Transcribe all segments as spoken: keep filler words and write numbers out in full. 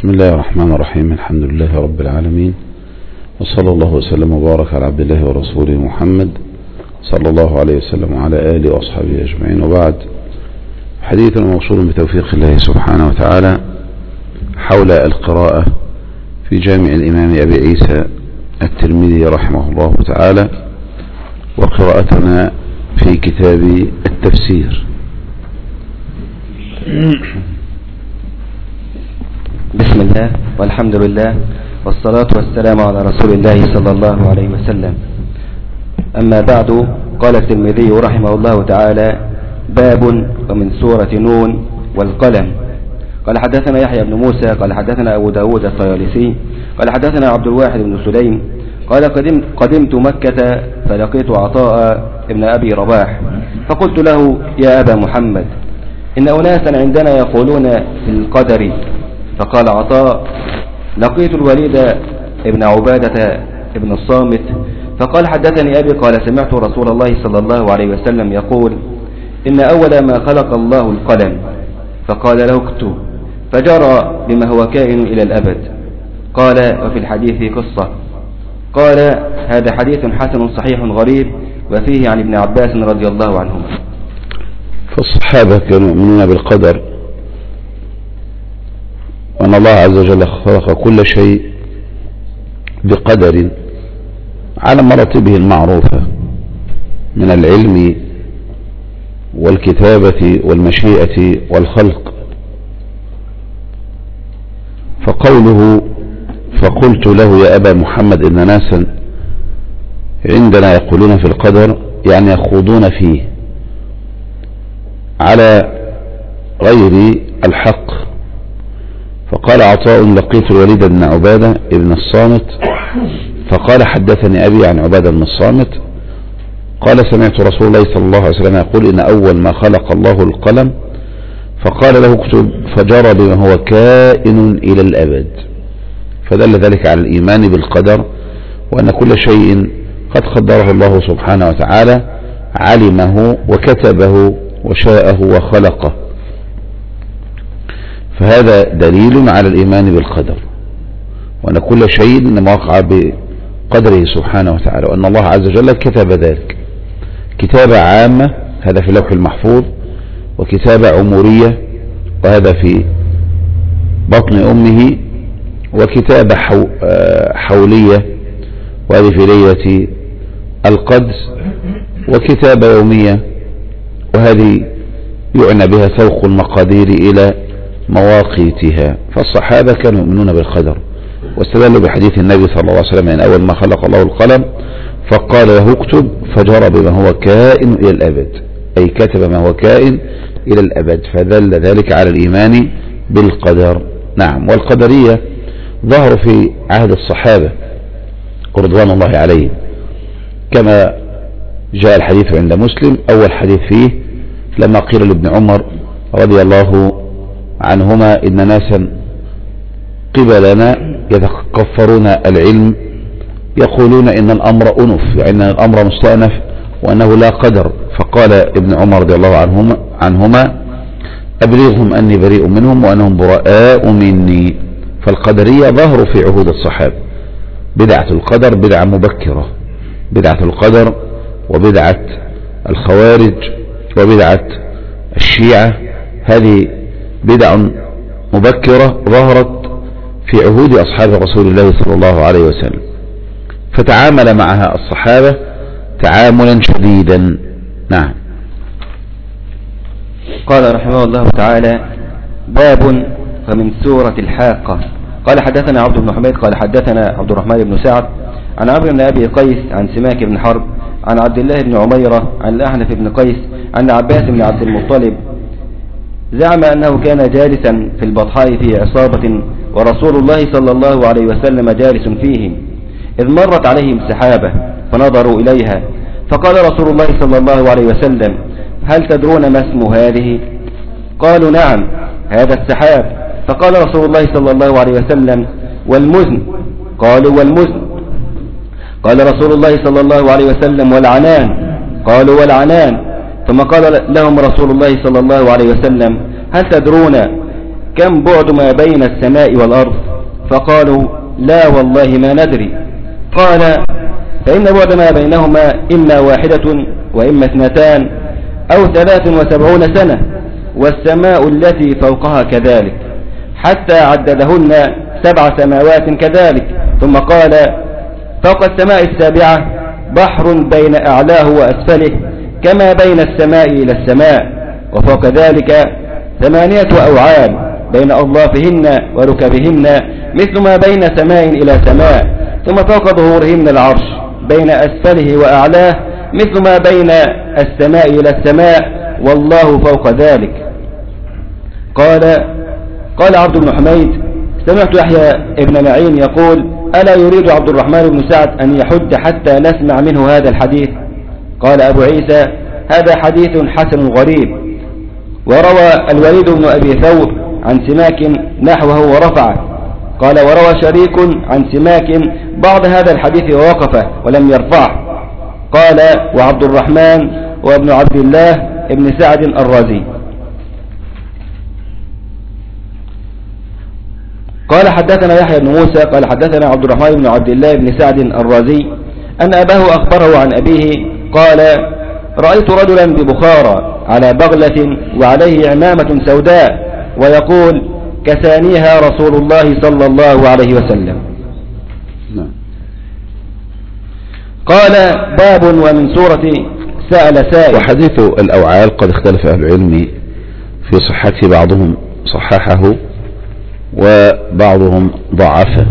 بسم الله الرحمن الرحيم. الحمد لله رب العالمين، وصلى الله وسلم وبارك على عبد الله ورسوله محمد صلى الله عليه وسلم وعلى آله وأصحابه أجمعين، وبعد. حديث موصول بتوفيق الله سبحانه وتعالى حول القراءة في جامع الإمام أبي عيسى الترمذي رحمه الله تعالى، وقراءتنا في كتاب التفسير. بسم الله والحمد لله والصلاة والسلام على رسول الله صلى الله عليه وسلم. أما بعد، قال الترمذي رحمه الله تعالى: باب ومن سورة نون والقلم. قال حدثنا يحيى بن موسى قال حدثنا أبو داود الطيالسي قال حدثنا عبد الواحد بن سليم قال قدم قدمت مكة فلقيت عطاء ابن أبي رباح فقلت له: يا أبا محمد، إن أناسا عندنا يقولون في القدر. فقال عطاء: لقيت الوليد ابن عبادة ابن الصامت فقال: حدثني أبي قال: سمعت رسول الله صلى الله عليه وسلم يقول: إن أول ما خلق الله القلم، فقال له: اكتب، فجرى بما هو كائن إلى الأبد. قال: وفي الحديث قصة. قال: هذا حديث حسن صحيح غريب، وفيه عن ابن عباس رضي الله عنهما. فالصحابة كانوا يؤمنون بالقدر، وأن الله عز وجل خلق كل شيء بقدر على مراتبه المعروفة من العلم والكتابة والمشيئة والخلق. فقوله: فقلت له يا أبا محمد، إن ناسا عندنا يقولون في القدر، يعني يخوضون فيه على غير الحق. فقال عطاء: لقيت الوليد بن عبادة ابن الصامت فقال: حدثني أبي عن عبادة بن الصامت قال: سمعت رسول الله صلى الله عليه وسلم يقول: إن أول ما خلق الله القلم، فقال له: اكتب، فجرى بما هو كائن إلى الأبد. فدل ذلك على الإيمان بالقدر، وأن كل شيء قد قدره الله سبحانه وتعالى علمه وكتبه وشاءه وخلقه. فهذا دليل على الإيمان بالقدر، وأن كل شيء وقع بقدره سبحانه وتعالى، وأن الله عز وجل كتب ذلك كتابة عامة، هذا في اللوح المحفوظ، وكتابة عمورية، وهذا في بطن أمه، وكتابة حولية، وهذه في ليلة القدس، وكتابة يومية، وهذه يعنى بها سوق المقادير إلى مواقيتها. فالصحابة كانوا يؤمنون بالقدر، واستدلوا بحديث النبي صلى الله عليه وسلم: إن أول ما خلق الله القلم، فقال له: اكتب، فجرى بما هو كائن إلى الأبد، أي كتب ما هو كائن إلى الأبد. فدل ذلك على الإيمان بالقدر. نعم. والقدرية ظهروا في عهد الصحابة رضوان الله عليهم، كما جاء الحديث عند مسلم، أول حديث فيه لما قيل لابن عمر رضي الله عنهما: إن ناسا قبلنا يتكفرون العلم يقولون إن الأمر أنف، يعني أن الأمر مستأنف وأنه لا قدر. فقال ابن عمر رضي الله عنهما, عنهما أبلغهم أني بريء منهم وأنهم براء مني. فالقدرية ظهروا في عهود الصحابة. بدعة القدر بدعة مبكرة، بدعة القدر وبدعة الخوارج وبدعة الشيعة، هذه بدع مبكرة ظهرت في عهود أصحاب رسول الله صلى الله عليه وسلم، فتعامل معها الصحابة تعاملا شديدا. نعم. قال رحمه الله تعالى: باب ومن سورة الحاقة. قال حدثنا عبد بن حميد قال حدثنا عبد الرحمن بن سعد عن عمرو بن أبي قيس عن سماك بن حرب عن عبد الله بن عميرة عن الأحنف بن قيس عن عباس بن عبد المطلب زعم أنه كان جالسا في البطحاء في عصابة، ورسول الله صلى الله عليه وسلم جالس فيهم، إذ مرت عليهم سحابة فنظروا إليها، فقال رسول الله صلى الله عليه وسلم: هل تدرون ما اسم هذه؟ قالوا: نعم، هذا السحاب. فقال رسول الله صلى الله عليه وسلم: والمزن؟ قالوا: والمزن. قال رسول الله صلى الله عليه وسلم: والعنان؟ قالوا: والعنان. ثم قال لهم رسول الله صلى الله عليه وسلم: هل تدرون كم بعد ما بين السماء والأرض؟ فقالوا لا والله ما ندري. قال فإن بعد ما بينهما إما واحدة وإما اثنتان أو ثلاث وسبعون سنة، والسماء التي فوقها كذلك، حتى عددهن سبع سماوات كذلك. ثم قال فوق السماء السابعة بحر بين أعلاه وأسفله كما بين السماء إلى السماء، وفوق ذلك ثمانية أوعال بين أظلافهن وركبهن مثل ما بين سماء إلى سماء، ثم فوق ظهورهن العرش بين أسفله وأعلاه مثل ما بين السماء إلى السماء، والله فوق ذلك. قال قال عبد بن حميد سمعت يحيى ابن معين يقول ألا يريد عبد الرحمن بن سعد أن يحج حتى نسمع منه هذا الحديث؟ قال أبو عيسى هذا حديث حسن غريب. وروى الوليد بن أبي ثور عن سماك نحوه ورفعه. قال وروى شريك عن سماك بعض هذا الحديث ووقفه ولم يرفعه. قال وعبد الرحمن وابن عبد الله ابن سعد الرازي. قال حدثنا يحيى بن موسى قال حدثنا عبد الرحمن بن عبد الله بن سعد الرازي أن أباه أخبره عن أبيه قال رأيت رجلا ببخارى على بغلة وعليه عمامة سوداء ويقول كسانيها رسول الله صلى الله عليه وسلم. قال باب ومن سورة سأل سائل. وحديث الأوعال قد اختلف أهل العلم في صحته، بعضهم صححه وبعضهم ضعفه.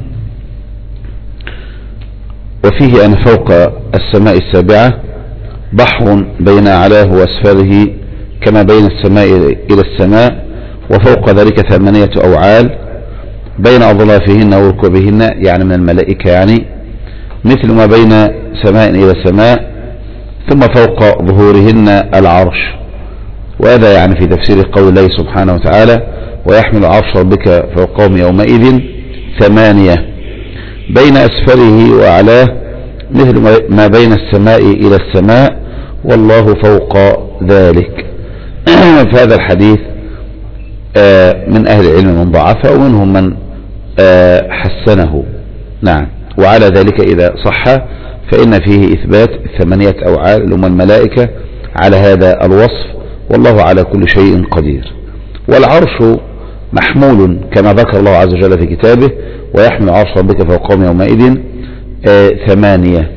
وفيه أن فوق السماء السابعة بحر بين أعلاه وأسفله كما بين السماء إلى السماء، وفوق ذلك ثمانية أوعال بين أظلافهن وركبهن، يعني من الملائكة، يعني مثل ما بين سماء إلى سماء، ثم فوق ظهورهن العرش. وهذا يعني في تفسير قول الله سبحانه وتعالى ويحمل عرش ربك فوقهم يومئذ ثمانية، بين أسفله وأعلاه مثل ما بين السماء إلى السماء، والله فوق ذلك. فهذا الحديث من أهل العلم من ضعفه ومنهم من حسنه. نعم. وعلى ذلك إذا صح فإن فيه إثبات ثمانية أوعال اللي هم الملائكة على هذا الوصف، والله على كل شيء قدير. والعرش محمول كما ذكر الله عز وجل في كتابه ويحمل عرش ربك فوقهم يومئذ آه ثمانية.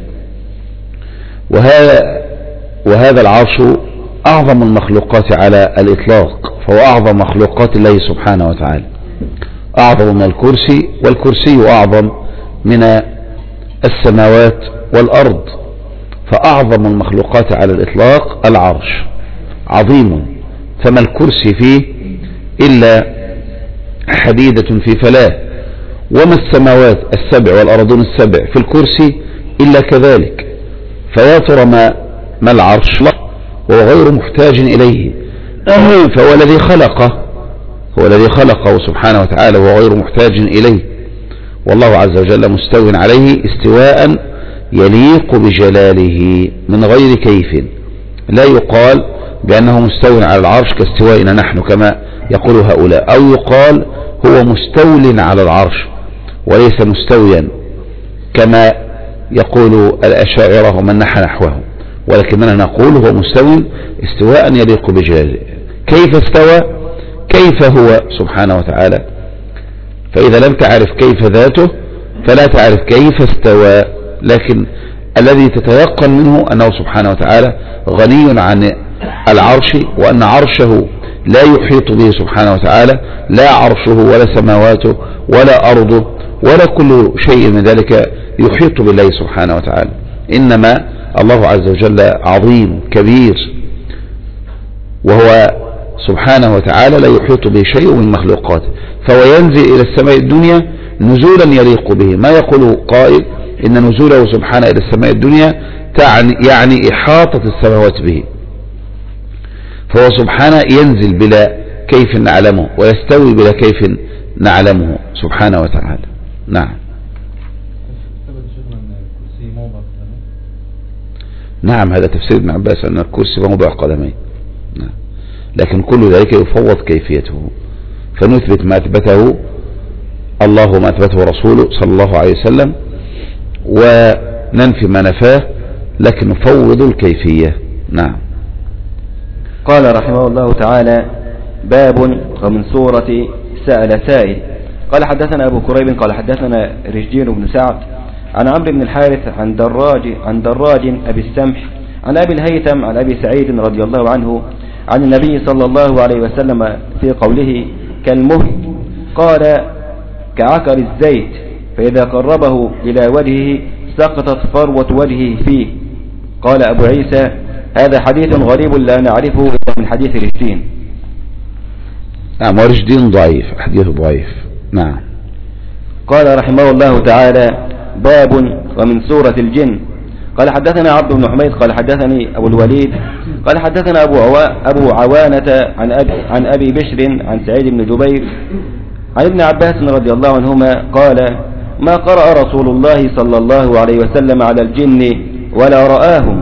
وهذا, وهذا العرش أعظم المخلوقات على الإطلاق، فهو أعظم مخلوقات الله سبحانه وتعالى، أعظم من الكرسي، والكرسي أعظم من السماوات والأرض، فأعظم المخلوقات على الإطلاق العرش عظيم، فما الكرسي فيه إلا حديدة في فلاه، وما السماوات السبع والأرضون السبع في الكرسي إلا كذلك. فيا ترى ما, ما العرش وهو غير محتاج إليه، فهو الذي خلقه، هو الذي خلقه سبحانه وتعالى وهو غير محتاج إليه، والله عز وجل مستو عليه استواء يليق بجلاله من غير كيف. لا يقال بأنه مستو على العرش كاستوائنا نحن كما يقول هؤلاء، أو يقال هو مستول على العرش وليس مستويا كما يقول الأشاعرة ومن نحى نحوه، ولكننا نقول هو مستو استواء يليق بجلاله. كيف استوى؟ كيف هو سبحانه وتعالى؟ فإذا لم تعرف كيف ذاته فلا تعرف كيف استوى، لكن الذي تتيقن منه أنه سبحانه وتعالى غني عن العرش، وأن عرشه لا يحيط به سبحانه وتعالى، لا عرشه ولا سماواته ولا أرضه ولا كل شيء من ذلك يحيط بالله سبحانه وتعالى، إنما الله عز وجل عظيم كبير، وهو سبحانه وتعالى لا يحيط به شيء من مخلوقاته، فهو ينزل إلى السماء الدنيا نزولا يليق به. ما يقول قائل إن نزوله سبحانه إلى السماء الدنيا يعني إحاطة السماوات به، فهو سبحانه ينزل بلا كيف نعلمه ويستوي بلا كيف نعلمه سبحانه وتعالى. نعم. نعم هذا تفسير ابن عباس أن الكرسي موضع قدمين، نعم. لكن كل ذلك يفوض كيفيته، فنثبت ما أثبته الله وما أثبته رسوله صلى الله عليه وسلم، وننفي ما نفاه، لكن نفوض الكيفية. نعم. قال رحمه الله تعالى: باب ومن سورة سأل سائل. قال حدثنا أبو كريب قال حدثنا رجيل بن سعد عن عمرو بن الحارث عن دراج عن دراج أبي السمح عن أبي الهيثم عن أبي سعيد رضي الله عنه عن النبي صلى الله عليه وسلم في قوله كالمهل، قال كعكر الزيت، فإذا قربه إلى وجهه سقطت فروة وجهه فيه. قال أبو عيسى: هذا حديث غريب لا نعرفه إلا من حديث رشدين. نعم، ورشدين ضعيف، حديث ضعيف. نعم. قال رحمه الله تعالى: باب ومن سورة الجن. قال حدثنا عبد بن حميد قال حدثني أبو الوليد قال حدثنا أبو, عوا أبو عوانة عن أبي, عن أبي بشر عن سعيد بن جبير عن ابن عباس رضي الله عنهما قال: ما قرأ رسول الله صلى الله عليه وسلم على الجن ولا رآهم.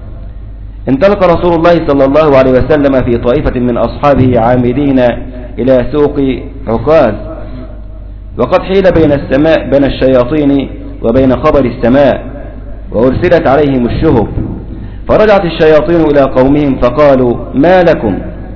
انطلق رسول الله صلى الله عليه وسلم في طائفة من أصحابه عامدين إلى سوق عكاظ، وقد حيل بين السماء بين الشياطين وبين خبر السماء، وأرسلت عليهم الشهب. فرجعت الشياطين إلى قومهم فقالوا: ما لكم؟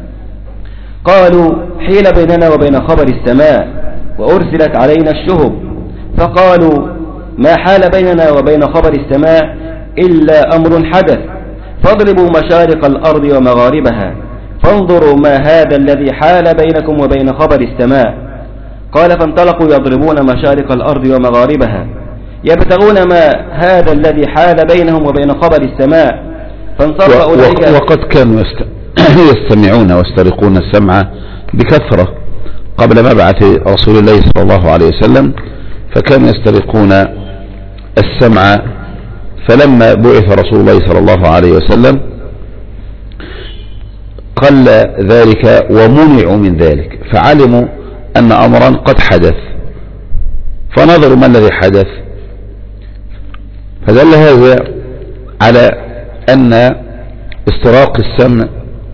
قالوا: حيل بيننا وبين خبر السماء وأرسلت علينا الشهب. فقالوا: ما حال بيننا وبين خبر السماء إلا أمر حدث، فاضربوا مشارق الأرض ومغاربها، فانظروا ما هذا الذي حال بينكم وبين خبر السماء. قال: فانطلقوا يضربون مشارق الأرض ومغاربها يبتغون ما هذا الذي حال بينهم وبين خبر السماء. فانصرف أولئك. وقد كانوا يستمعون ويسترقون السمع بكثرة قبل مبعث رسول الله صلى الله عليه وسلم، فكانوا يسترقون السمع. فلما بعث رسول الله صلى الله عليه وسلم قل ذلك ومنعوا من ذلك، فعلموا أن أمرا قد حدث، فنظروا ما الذي حدث. فدل هذا على أن استراق السمع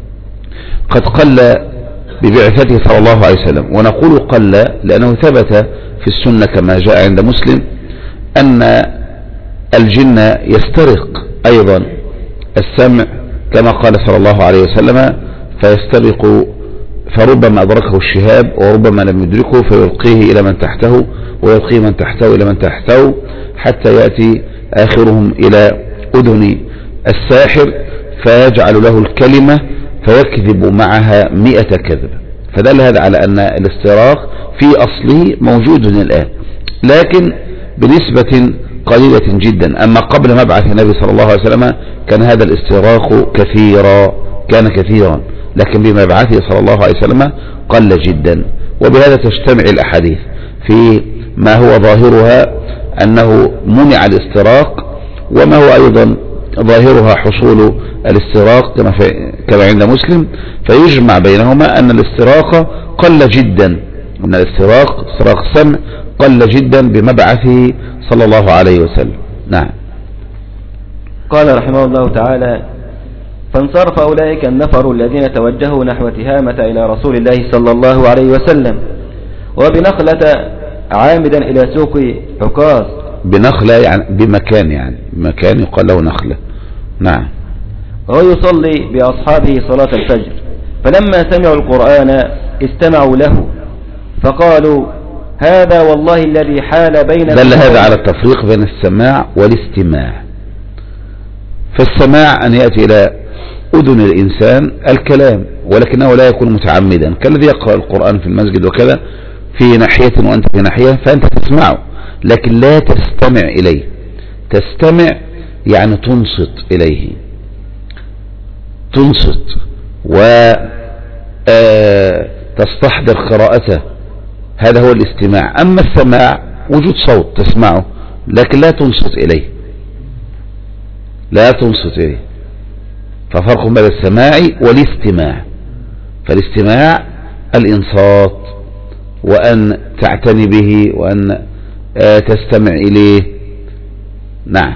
قد قل ببعثته صلى الله عليه وسلم. ونقول قل لأنه ثبت في السنة كما جاء عند مسلم أن الجن يسترق أيضا السمع كما قال صلى الله عليه وسلم: فيسترق فربما أدركه الشهاب وربما لم يدركه فيلقيه إلى من تحته ويلقيه من تحته إلى من تحته، حتى يأتي آخرهم إلى أذن الساحر فيجعل له الكلمة فيكذب معها مئة كذب. فدل هذا على أن الاستراق في أصله موجود الآن، لكن بنسبة قليلة جدا. أما قبل مبعث النبي صلى الله عليه وسلم كان هذا الاستراق كثيرا كان كثيرا لكن بمبعثه صلى الله عليه وسلم قل جدا. وبهذا تجتمع الأحاديث في ما هو ظاهرها أنه منع الاستراق، وما هو أيضا ظاهرها حصول الاستراق كما, كما عند مسلم، فيجمع بينهما أن الاستراق قل جدا، أن الاستراق استراق السمع قل جدا بمبعثه صلى الله عليه وسلم. نعم. قال رحمه الله تعالى: فانصرف أولئك النفر الذين توجهوا نحو تهامة إلى رسول الله صلى الله عليه وسلم وبنخلة عامدا إلى سوق عكاظ. بنخلة يعني بمكان، يعني بمكان يقال له نخلة. نعم. ويصلي بأصحابه صلاة الفجر، فلما سمعوا القرآن استمعوا له فقالوا: هذا والله الذي حال بيننا. دل هذا على التفريق بين السماع والاستماع. فالسماع أن يأتي إلى أذن الإنسان الكلام، ولكنه لا يكون متعمدا، كالذي يقرأ القرآن في المسجد وكذا في ناحية وأنت في ناحية فأنت تسمعه لكن لا تستمع إليه. تستمع يعني تنصت إليه، تنصت وتستحضر قراءته، هذا هو الاستماع. أما السماع وجود صوت تسمعه لكن لا تنصت إليه، لا تنصت إليه. ففرق بين السماع والاستماع. فالاستماع الإنصات وأن تعتني به وأن تستمع إليه. نعم.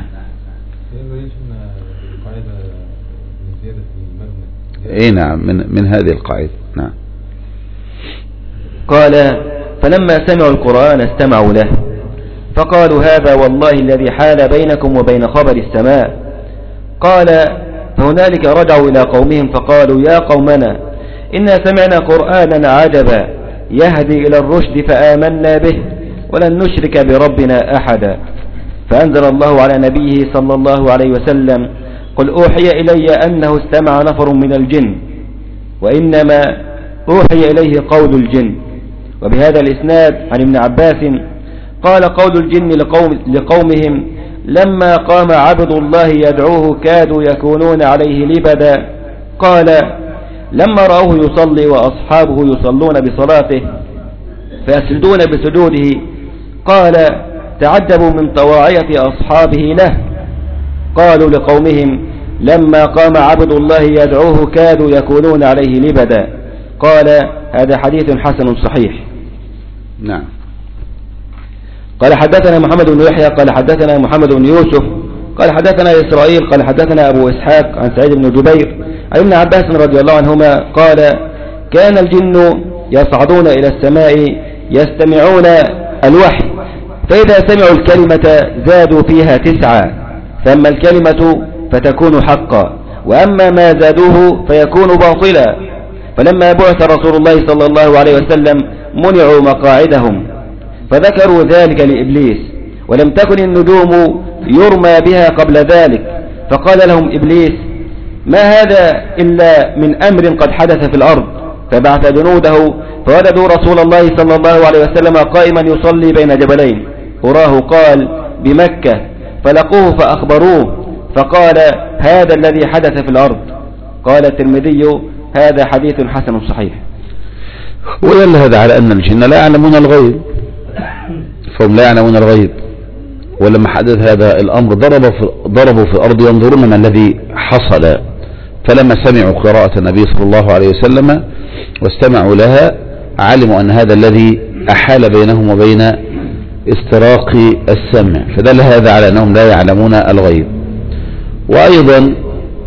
اي نعم، من من هذه القاعدة. نعم. قال فلما سمعوا القرآن استمعوا له فقالوا هذا والله الذي حال بينكم وبين خبر السماء. قال فهنالك رجعوا إلى قومهم فقالوا يا قومنا إنا سمعنا قرآنا عجبا يهدي إلى الرشد فآمنا به ولن نشرك بربنا أحدا. فأنزل الله على نبيه صلى الله عليه وسلم قل أوحي إلي أنه استمع نفر من الجن وإنما أوحي إليه قول الجن. وبهذا الإسناد عن ابن عباس قال قول الجن لقوم لقومهم لما قام عبد الله يدعوه كادوا يكونون عليه لبدا. قال لما رأوه يصلي وأصحابه يصلون بصلاته فيسجدون بسجوده قال تعجبوا من طواعية أصحابه له. قالوا لقومهم لما قام عبد الله يدعوه كادوا يكونون عليه لبدا. قال هذا حديث حسن صحيح. نعم. قال حدثنا محمد بن يحيى قال حدثنا محمد بن يوسف قال حدثنا إسرائيل قال حدثنا أبو إسحاق عن سعيد بن جبير عن ابن عباس رضي الله عنهما قال كان الجن يصعدون إلى السماء يستمعون الوحي فإذا سمعوا الكلمة زادوا فيها تسعة فأما الكلمة فتكون حقا وأما ما زادوه فيكون باطلا. فلما بعث رسول الله صلى الله عليه وسلم منعوا مقاعدهم فذكروا ذلك لإبليس ولم تكن النجوم يرمى بها قبل ذلك. فقال لهم إبليس ما هذا إلا من أمر قد حدث في الأرض. فبعث جنوده فوجدوا رسول الله صلى الله عليه وسلم قائما يصلي بين جبلين أراه قال بمكة فلقوه فأخبروه فقال هذا الذي حدث في الأرض. قال الترمذي هذا حديث حسن صحيح. ودل هذا على أن الجن لا يعلمون الغيب فهم لا يعلمون الغيب. ولما حدث هذا الأمر ضربوا في, ضربوا في الأرض ينظرون ما الذي حصل. فلما سمعوا قراءة النبي صلى الله عليه وسلم واستمعوا لها علموا أن هذا الذي أحال بينهم وبين استراق السمع. فدل هذا على أنهم لا يعلمون الغيب. وأيضا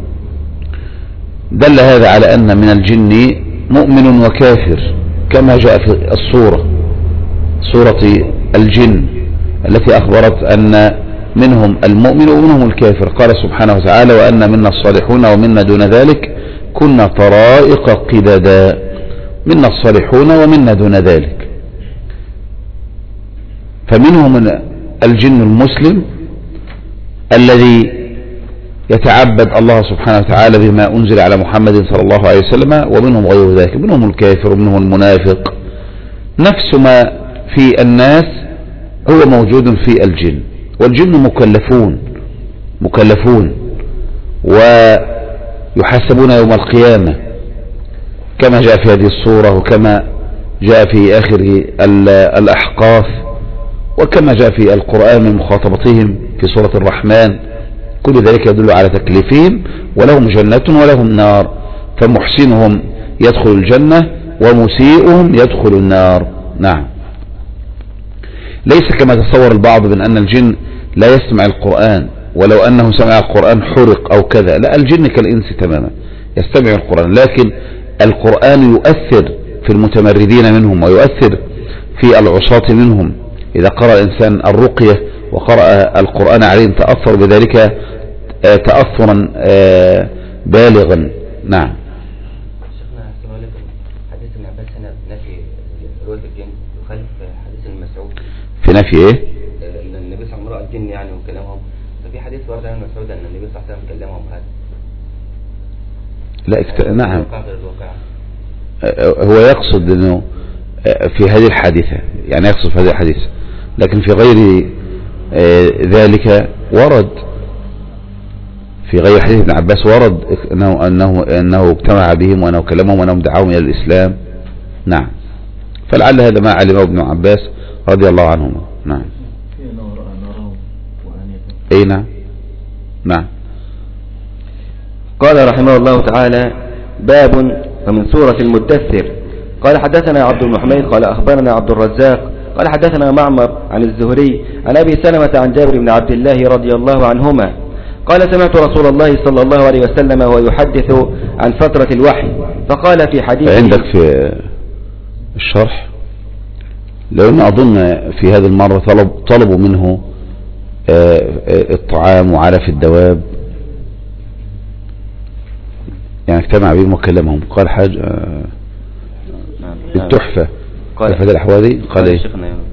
دل هذا على أن من الجن مؤمن وكافر كما جاء في الصورة سورة الجن التي أخبرت أن منهم المؤمن ومنهم الكافر. قال سبحانه وتعالى وأن منا الصالحون ومنا دون ذلك كنا طرائق قددا. منا الصالحون ومنا دون ذلك. فمنهم الجن المسلم الذي يتعبد الله سبحانه وتعالى بما أنزل على محمد صلى الله عليه وسلم ومنهم غير ذلك منهم الكافر ومنهم المنافق. نفس ما في الناس هو موجود في الجن. والجن مكلفون مكلفون ويحاسبون يوم القيامة كما جاء في هذه الصورة وكما جاء في آخر الأحقاف وكما جاء في القرآن من مخاطبتهم في سورة الرحمن. كل ذلك يدل على تكليفهم ولهم جنة ولهم نار فمحسنهم يدخل الجنة ومسيئهم يدخل النار. نعم. ليس كما تصور البعض من أن الجن لا يسمع القرآن ولو أنه سمع القرآن حرق أو كذا. لا الجن كالإنس تماما يستمع القرآن لكن القرآن يؤثر في المتمردين منهم ويؤثر في العصاة منهم. إذا قرأ الإنسان الرقية وقرأ القرآن عليهم تأثر بذلك تأثرا بالغا. نعم. شيخنا أحسن لكم حديث ابن عباس هنا نفي رؤية الجن يخالف حديث المسعود في نفي إيه؟ النبي صلى الله عليه وسلم رأى الجن يعني وكلامهم. ففي حديث ورد عن المسعود أن النبي صلى الله عليه وسلم كلمهم هذا. لا اكت... نعم. هو يقصد أنه في هذه الحادثة يعني يقصد في هذه الحادثة لكن في غير ذلك ورد في غير حديث ابن عباس ورد أنه, أنه, أنه اجتمع بهم وأنه كلمهم وأنهم دعاهم إلى الإسلام. نعم. فلعل هذا ما علمه ابن عباس رضي الله عنهما. نعم. أي نعم. نعم. قال رحمه الله تعالى باب ومن سورة المدثر. قال حدثنا عبد الحميد قال أخبرنا عبد الرزاق قال حدثنا معمر عن الزهري عن أبي سلمة عن جابر بن عبد الله رضي الله عنهما قال سمعت رسول الله صلى الله عليه وسلم وهو يحدث عن فترة الوحي فقال في حديث عندك في الشرح لأن أظن في هذه المرة طلب طلبوا منه الطعام وعلف الدواب، يعني اجتمع بهم وكلمهم. قال حاجة التحفة قال في هذا الأحوال قال ايه؟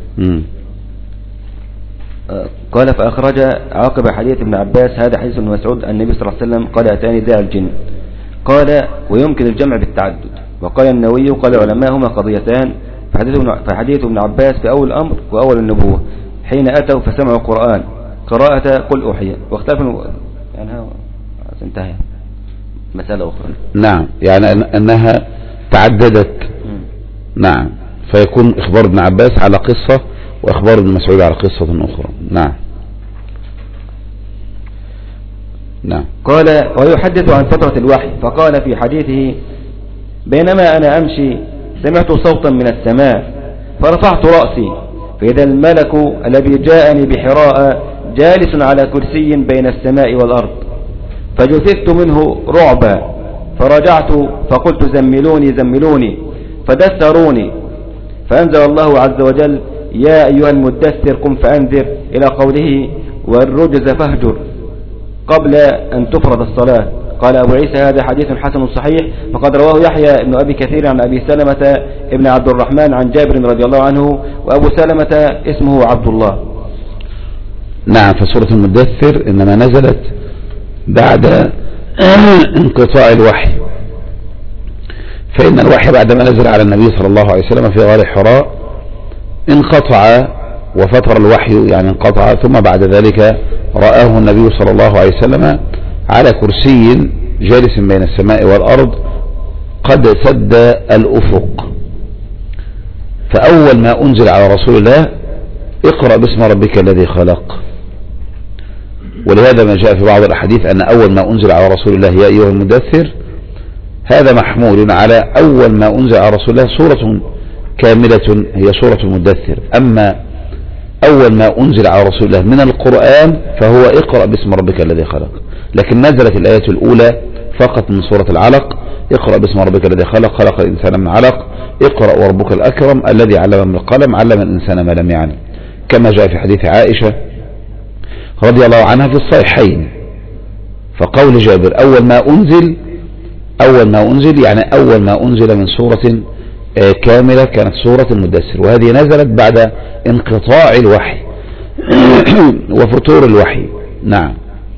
قال فأخرج عاقب حديث ابن عباس هذا حديث ابن مسعود النبي صلى الله عليه وسلم قال أتاني داع الجن. قال ويمكن الجمع بالتعدد. وقال النووي قال العلماء هما قضيتان، فحديث ابن عباس في أول الأمر وأول النبوة حين أتوا فسمعوا القرآن قراءة قل أوحي، واختلفوا يعني انتهى مسألة أخرى. نعم، يعني أنها تعددت. م. نعم، فيكون إخبار ابن عباس على قصة وإخبار ابن مسعود على قصة أخرى. نعم نعم. قال ويحدث عن فترة الوحي، فقال في حديثه بينما أنا أمشي سمعت صوتا من السماء فرفعت رأسي فإذا الملك الذي جاءني بحراء جالس على كرسي بين السماء والأرض، فجثثت منه رعبا فرجعت فقلت زملوني زملوني فدثروني، فأنزل الله عز وجل يا أيها المدثر قم فأنذر إلى قوله والرجز فاهجر قبل أن تفرض الصلاة. قال أبو عيسى هذا حديث حسن صحيح، وقد رواه يحيى ابن أبي كثير عن أبي سلمة ابن عبد الرحمن عن جابر رضي الله عنه، وأبو سلمة اسمه عبد الله. نعم، فسورة المدثر إنما نزلت بعد انقطاع الوحي، فإن الوحي بعدما نزل على النبي صلى الله عليه وسلم في غار حراء انقطع وفتر الوحي، يعني انقطع، ثم بعد ذلك رآه النبي صلى الله عليه وسلم على كرسي جالس بين السماء والأرض قد سد الأفق. فأول ما أنزل على رسول الله اقرأ باسم ربك الذي خلق، ولهذا ما جاء في بعض الأحاديث أن أول ما أنزل على رسول الله يا أيها المدثر، هذا محمول على أول ما أنزل على رسول الله سورة كاملة هي سورة المدثر. أما أول ما أنزل على رسول الله من القرآن فهو اقرأ باسم ربك الذي خلق، لكن نزلت الآية الأولى فقط من سورة العلق اقرأ باسم ربك الذي خلق خلق الإنسان من علق اقرأ وربك الأكرم الذي علم بالقلم علم الإنسان ما لم يعلم، كما جاء في حديث عائشة رضي الله عنها في الصحيحين. فقول جابر أول ما أنزل أول ما أنزل يعني أول ما أنزل من سورة كاملة كانت سورة المدثر، وهذه نزلت بعد انقطاع الوحي وفتور الوحي. نعم.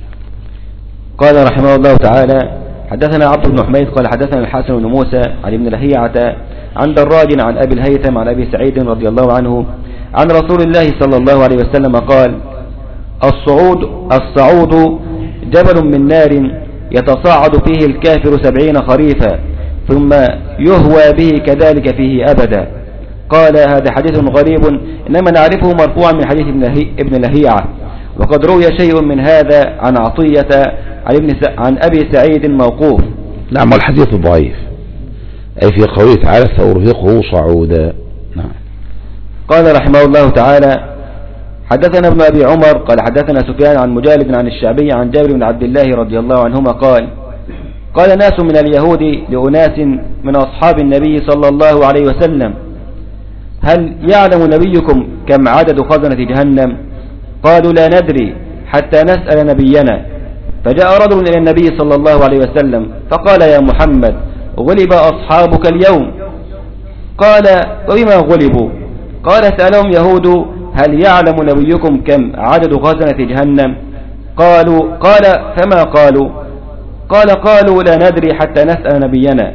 قال رحمه الله تعالى حدثنا عبد بن حميد قال حدثنا الحسن بن موسى عن ابن لهيعة عن دراج عن أبي الهيثم عن أبي سعيد رضي الله عنه عن رسول الله صلى الله عليه وسلم قال الصعود الصعود جبل من نار يتصاعد فيه الكافر سبعين خريفا ثم يهوى به كذلك فيه أبدا. قال هذا حديث غريب إنما نعرفه مرفوعا من حديث ابن لهيعة، وقد روي شيء من هذا عن عطية عن, ابن س... عن أبي سعيد موقوف. نعم، والحديث ضعيف أي في قوله تعالى سأرهقه صعودا. نعم. قال رحمه الله تعالى حدثنا ابن أبي عمر قال حدثنا سفيان عن مجالد عن الشعبي عن جابر بن عبد الله رضي الله عنهما قال قال ناس من اليهود لأناس من أصحاب النبي صلى الله عليه وسلم هل يعلم نبيكم كم عدد خزنة جهنم؟ قالوا لا ندري حتى نسأل نبينا. فجاء رجل إلى النبي صلى الله عليه وسلم فقال يا محمد غلب أصحابك اليوم. قال وبما غلبوا؟ قال سألهم يهود هل يعلم نبيكم كم عدد خزنة جهنم؟ قالوا قال فما قالوا؟ قال قالوا لا ندري حتى نسأل نبينا.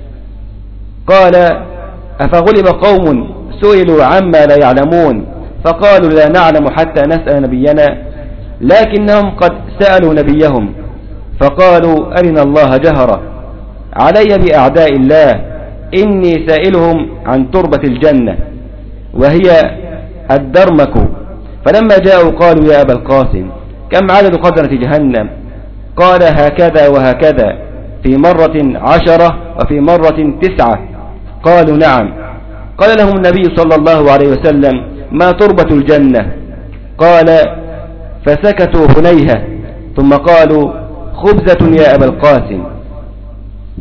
قال أفغلب قوم سئلوا عما لا يعلمون فقالوا لا نعلم حتى نسأل نبينا، لكنهم قد سألوا نبيهم فقالوا أرنا الله جهرة علي بأعداء الله إني سائلهم عن تربة الجنة وهي الدرمك. فلما جاءوا قالوا يا أبا القاسم كم عدد خزنة جهنم؟ قال هكذا وهكذا، في مرة عشرة وفي مرة تسعة. قالوا نعم. قال لهم النبي صلى الله عليه وسلم ما تربة الجنة؟ قال فسكتوا هنيهة ثم قالوا خبزة يا أبا القاسم.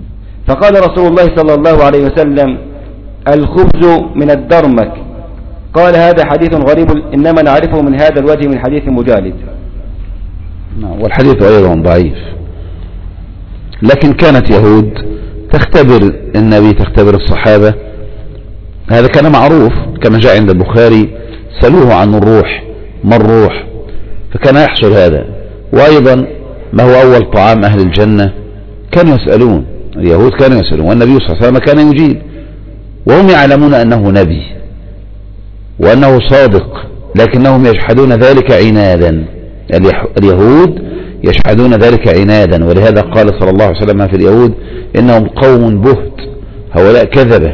فقال رسول الله صلى الله عليه وسلم الخبز من الدرمك. قال هذا حديث غريب إنما نعرفه من هذا الوجه من حديث مجالد. والحديث أيضا ضعيف، لكن كانت يهود تختبر النبي، تختبر الصحابة، هذا كان معروف كما جاء عند البخاري: سألوه عن الروح، ما الروح؟ فكان يحصل هذا. وأيضا ما هو أول طعام أهل الجنة؟ كانوا يسألون، اليهود كانوا يسألون، والنبي صلى الله عليه وسلم كان يجيب، وهم يعلمون أنه نبي وأنه صادق، لكنهم يجحدون ذلك عنادا. اليهود يجحدون ذلك عنادا، ولهذا قال صلى الله عليه وسلم في اليهود: إنهم قوم بهت، هؤلاء كذبة.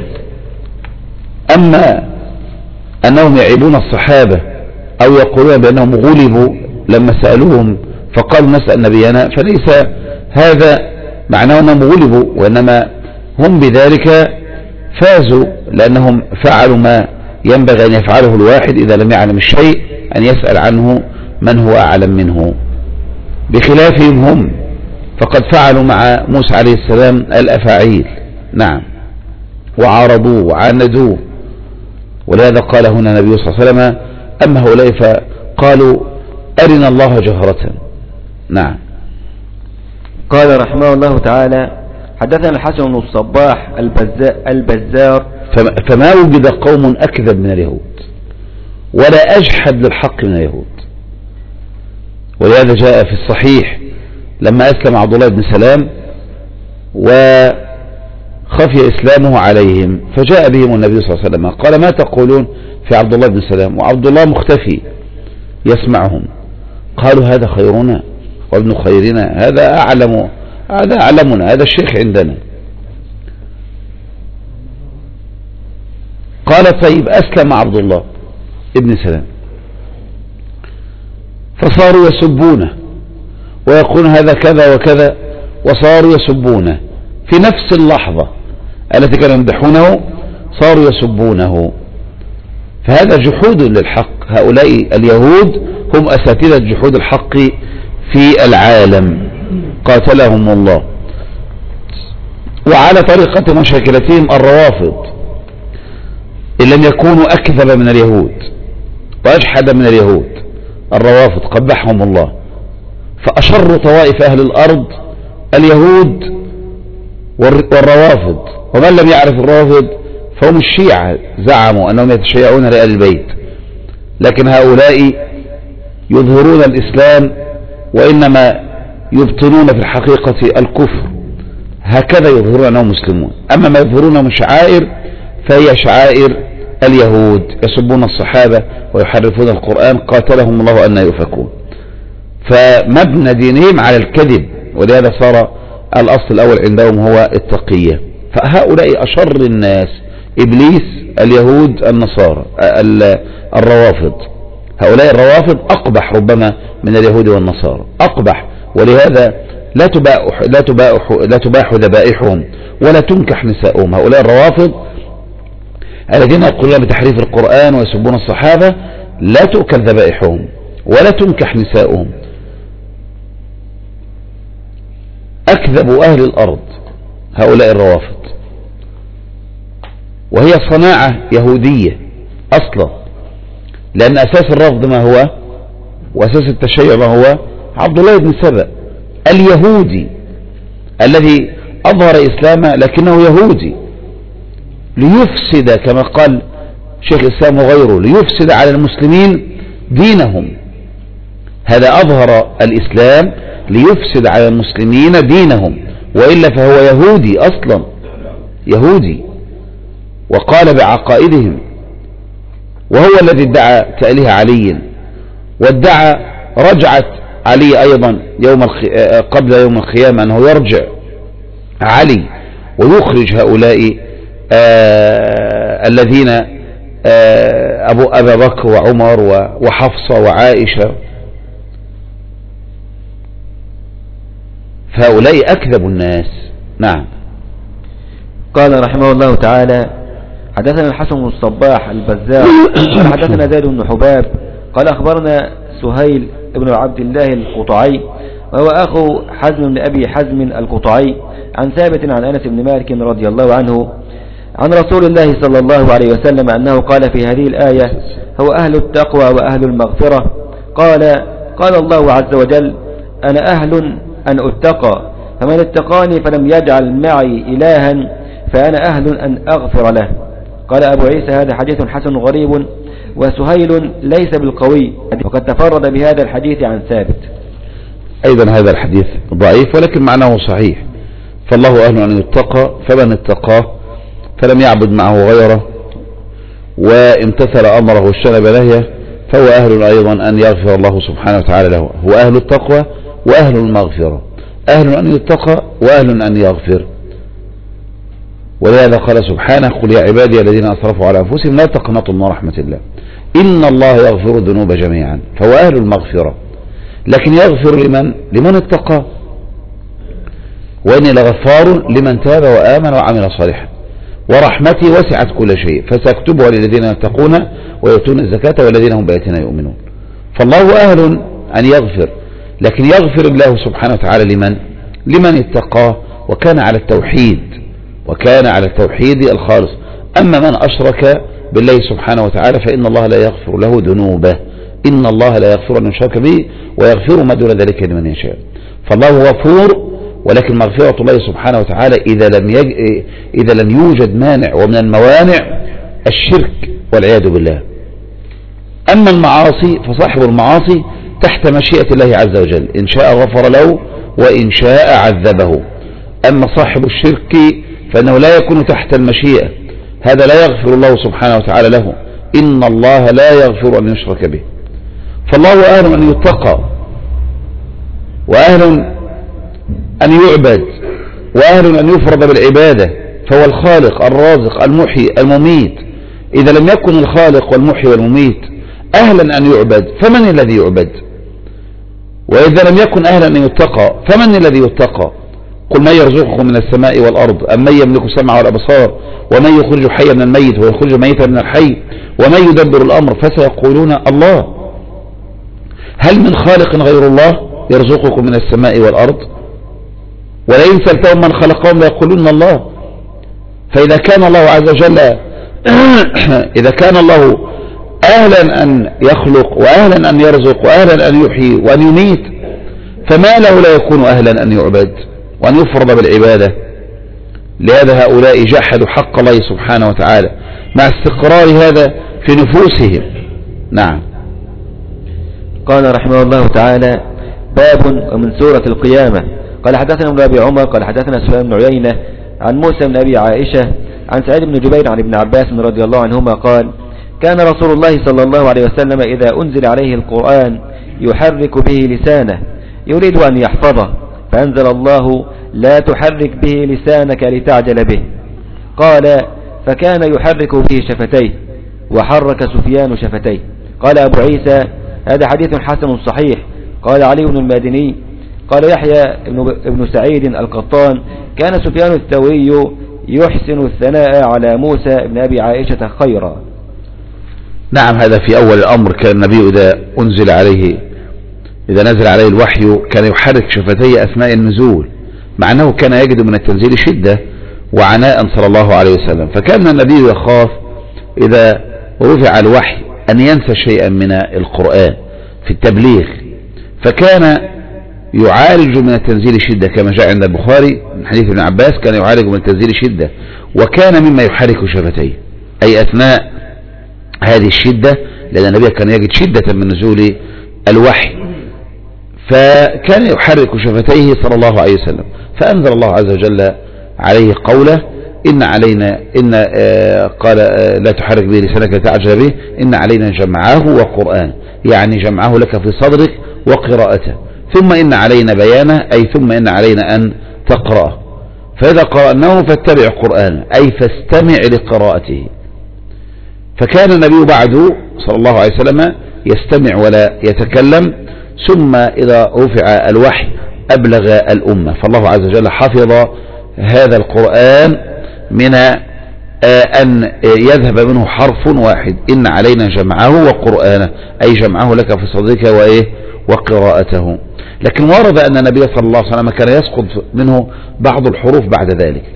أما أنهم يعيبون الصحابة أو يقولون بأنهم غلبوا لما سألوهم فقالوا نسأل نبينا، فليس هذا معناه أنهم غلبوا، وإنما هم بذلك فازوا، لأنهم فعلوا ما ينبغي أن يفعله الواحد إذا لم يعلم الشيء، أن يسأل عنه من هو أعلم منه. بخلافهم هم فقد فعلوا مع موسى عليه السلام الأفاعيل، نعم، وعارضوه وعاندوه. ولهذا قال هنا النبي صلى الله عليه وسلم: أما هؤلاء فقالوا أرنا الله جهرة. نعم. قال رحمه الله تعالى: حدثنا الحسن بن الصباح البزار. فما وجد قوم أكذب من اليهود ولا أجحد للحق من اليهود. ولهذا جاء في الصحيح لما أسلم عبد الله بن سلام وخفي إسلامه عليهم، فجاء بهم النبي صلى الله عليه وسلم قال: ما تقولون في عبد الله بن سلام؟ وعبد الله مختفي يسمعهم. قالوا: هذا خيرنا وابن خيرنا، هذا أعلم، هذا أعلمنا، هذا الشيخ عندنا. قال: طيب أسلم عبد الله ابن سلام، فصاروا يسبونه ويقولون هذا كذا وكذا، وصاروا يسبونه في نفس اللحظة التي كانوا يمدحونه، صاروا يسبونه. فهذا جحود للحق. هؤلاء اليهود هم أساتذة جحود الحق في العالم، قاتلهم الله. وعلى طريقة مشاكلتهم الروافض، إن لم يكونوا أكذب من اليهود وأجحد من اليهود، الروافض قبحهم الله. فأشر طوائف أهل الأرض اليهود والروافض، ومن لم يعرف الروافض فهم الشيعة، زعموا أنهم يتشيعون لآل البيت، لكن هؤلاء يظهرون الإسلام وإنما يبطنون في الحقيقة الكفر، هكذا يظهرون أنهم مسلمون. أما ما يظهرون من شعائر فهي شعائر اليهود، يسبون الصحابة ويحرفون القرآن، قاتلهم الله أن يؤفكون. فمبنى دينهم على الكذب، ولهذا صار الأصل الأول عندهم هو التقية. فهؤلاء أشر الناس، إبليس، اليهود، النصارى، الروافض. هؤلاء الروافض أقبح ربما من اليهود والنصارى، أقبح. ولهذا لا تباح لا تباح لا تباح ذبائحهم ولا تنكح نساؤهم. هؤلاء الروافض الذين يقولون بتحريف القرآن ويسبون الصحابة لا تؤكل ذبائحهم ولا تنكح نساؤهم. أكذب أهل الأرض هؤلاء الروافض، وهي صناعة يهودية أصلا، لأن أساس الرفض ما هو، وأساس التشيع ما هو؟ عبد الله بن سبأ اليهودي الذي أظهر إسلامه لكنه يهودي، ليفسد كما قال شيخ الإسلام وغيره، ليفسد على المسلمين دينهم. هذا أظهر الإسلام ليفسد على المسلمين دينهم، وإلا فهو يهودي أصلا، يهودي، وقال بعقائدهم. وهو الذي ادعى تأليه علي، وادعى رجعت علي أيضا يوم الخ... قبل يوم القيامة أنه يرجع علي ويخرج هؤلاء آه الذين آه أبو أبا بكر وعمر وحفصة وعائشة. فهؤلاء أكذب الناس. نعم. قال رحمه الله تعالى: حدثنا الحسن بن الصباح البزار قال حدثنا زيد بن حباب قال أخبرنا سهيل ابن عبد الله القطعي وهو أخو حزم بن أبي حزم القطعي عن ثابت عن أنس بن مالك رضي الله عنه عن رسول الله صلى الله عليه وسلم أنه قال في هذه الآية هو أهل التقوى وأهل المغفرة. قال قال الله عز وجل أنا أهل أن أتقى، فمن اتقاني فلم يجعل معي إلها فأنا أهل أن أغفر له. قال أبو عيسى هذا حديث حسن غريب، وسهيل ليس بالقوي، وقد تفرد بهذا الحديث عن ثابت. أيضا هذا الحديث ضعيف ولكن معناه صحيح، فالله أهل أن يتقى، فمن اتقاه فلم يعبد معه غيره وامتثل أمره واجتنب نهيه فهو أهل أيضا أن يغفر الله سبحانه وتعالى له. هو أهل التقوى وأهل المغفرة، أهل أن يتقى وأهل أن يغفر. ولهذا قال سبحانه قل يا عبادي الذين أسرفوا على أنفسهم لا تقنطوا من رحمة الله إن الله يغفر الذنوب جميعا، فهو أهل المغفرة، لكن يغفر لمن لمن اتقى. وإني لغفار لمن تاب وآمن وعمل صالحا ورحمتي وسعت كل شيء فسأكتبها للذين يتقون ويؤتون الزكاة والذين هم بآياتنا يؤمنون. فالله أهل أن يغفر، لكن يغفر الله سبحانه وتعالى لمن لمن اتقاه وكان على التوحيد وكان على التوحيد الخالص. أما من أشرك بالله سبحانه وتعالى فإن الله لا يغفر له ذنوبه، إن الله لا يغفر أن يشرك به ويغفر ما دون ذلك لمن يشاء. فالله غفور، ولكن مغفرة الله سبحانه وتعالى إذا لم يج... إذا لم يوجد مانع، ومن الموانع الشرك والعياذ بالله. أما المعاصي فصاحب المعاصي تحت مشيئة الله عز وجل، إن شاء غفر له وإن شاء عذبه. أما صاحب الشرك فإنه لا يكون تحت المشيئة، هذا لا يغفر الله سبحانه وتعالى له، إن الله لا يغفر أن يشرك به. فالله أهل أن يتقى وأهل أن يعبد وأهل أن يفرض بالعبادة، فهو الخالق الرازق المحيي المميت. إذا لم يكن الخالق والمحيي والمميت أهلا أن يعبد فمن الذي يعبد؟ وإذا لم يكن أهلا أن يتقى فمن الذي يتقى؟ قل من يرزقكم من السماء والأرض أم من يملك السمع والأبصار ومن يخرج الحي من الميت ويخرج الميت من الحي ومن يدبر الأمر فسيقولون الله. هل من خالق غير الله يرزقكم من السماء والأرض؟ ولئن سألتهم من خلقهم ليقولون الله. فإذا كان الله عز وجل إذا كان الله أهلا أن يخلق وأهلا أن يرزق وأهلا أن يحيي وأن يميت، فما له لا يكون أهلا أن يعبد وأن يفرض بالعبادة؟ لهذا هؤلاء جحدوا حق الله سبحانه وتعالى مع استقرار هذا في نفوسهم. نعم. قال رحمه الله تعالى باب ومن سورة القيامة. قال حدثنا ابن أبي عمر قال حدثنا سفيان بن عيينة عن موسى بن أبي عائشة عن سعيد بن جبير عن ابن عباس رضي الله عنهما قال كان رسول الله صلى الله عليه وسلم إذا أنزل عليه القرآن يحرك به لسانه يريد أن يحفظه، فأنزل الله لا تحرك به لسانك لتعجل به. قال فكان يحرك به شفتيه وحرك سفيان شفتيه. قال أبو عيسى هذا حديث حسن صحيح. قال علي بن المادني قال يحيى ابن سعيد القطان كان سفيان الثوري يحسن الثناء على موسى بن أبي عائشة خيرا. نعم، هذا في أول الأمر كان النبي إذا أنزل عليه إذا نزل عليه الوحي كان يحرك شفتيه أثناء النزول، مع أنه كان يجد من التنزيل شدة وعناء صلى الله عليه وسلم، فكان النبي يخاف إذا رفع الوحي أن ينسى شيئا من القرآن في التبليغ، فكان يعالج من التنزيل شدة كما جاء عند البخاري من حديث ابن عباس كان يعالج من التنزيل شدة، وكان مما يحرك شفتيه أي أثناء هذه الشدة، لأن النبي كان يجد شدة من نزول الوحي، فكان يحرك شفتيه صلى الله عليه وسلم. فأنزل الله عز وجل عليه قوله إن علينا إن آه قال آه لا تحرك به لسانك لتعجل به إن علينا جمعه وقرآن، يعني جمعه لك في صدرك وقراءته، ثم إن علينا بيانه أي ثم إن علينا أن تقرأه، فإذا قرأناه فاتبع قرآنه أي فاستمع لقراءته. فكان النبي بعده صلى الله عليه وسلم يستمع ولا يتكلم، ثم إذا رفع الوحي أبلغ الأمة، فالله عز وجل حفظ هذا القرآن من أن يذهب منه حرف واحد، إن علينا جمعه وقرآنه أي جمعه لك في صدرك وإيه وقراءته. لكن ورد أن النبي صلى الله عليه وسلم كان يسقط منه بعض الحروف بعد ذلك،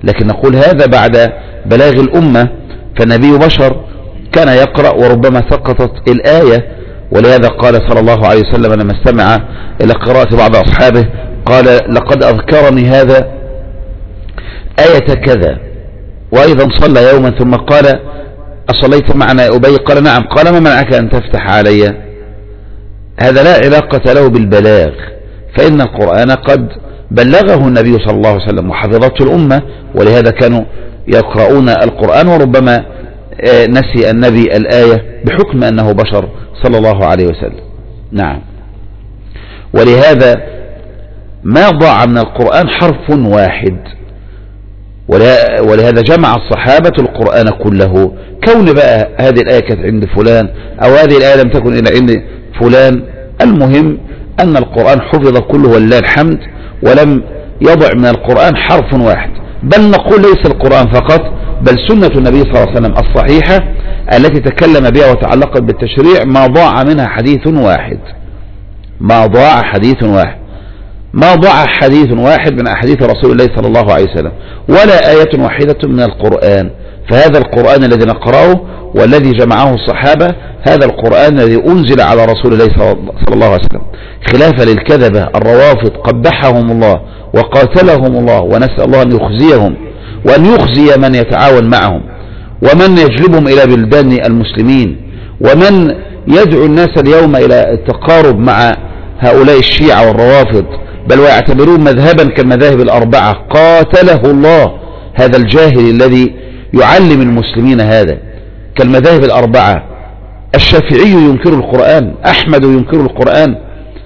لكن نقول هذا بعد بلاغ الأمة، فالنبي بشر كان يقرأ وربما سقطت الآية، ولهذا قال صلى الله عليه وسلم لما استمع إلى قراءة بعض أصحابه قال لقد أذكرني هذا آية كذا. وأيضا صلى يوما ثم قال أصليت معنا أبي؟ قال نعم. قال ما منعك أن تفتح علي؟ هذا لا علاقة له بالبلاغ، فإن القرآن قد بلغه النبي صلى الله عليه وسلم وحفظته الأمة، ولهذا كانوا يقرؤون القرآن، وربما نسي النبي الآية بحكم أنه بشر صلى الله عليه وسلم. نعم. ولهذا ما ضاع من القرآن حرف واحد، ولهذا جمع الصحابة القرآن كله. كون بقى هذه الآية كانت عند فلان أو هذه الآية لم تكن إلا عند فلان، المهم أن القرآن حفظ كله ولله الحمد، ولم يضع من القرآن حرف واحد. بل نقول ليس القرآن فقط، بل سنة النبي صلى الله عليه وسلم الصحيحة التي تكلم بها وتعلقت بالتشريع ما ضاع منها حديث واحد. ما ضاع حديث واحد ما ضاع حديث واحد من أحاديث رسول الله صلى الله عليه وسلم، ولا آية واحدة من القرآن. فهذا القرآن الذي نقرأه والذي جمعه الصحابة، هذا القرآن الذي أنزل على رسول الله صلى الله عليه وسلم، خلافا للكذبة الروافض قبحهم الله وقاتلهم الله، ونسأل الله أن يخزيهم وأن يخزي من يتعاون معهم ومن يجلبهم إلى بلدان المسلمين، ومن يدعو الناس اليوم إلى التقارب مع هؤلاء الشيعة والروافض، بل ويعتبرون مذهبا كالمذاهب الأربعة. قاتله الله هذا الجاهل الذي يعلم المسلمين هذا كالمذاهب الأربعة. الشافعي ينكر القرآن، أحمد ينكر القرآن،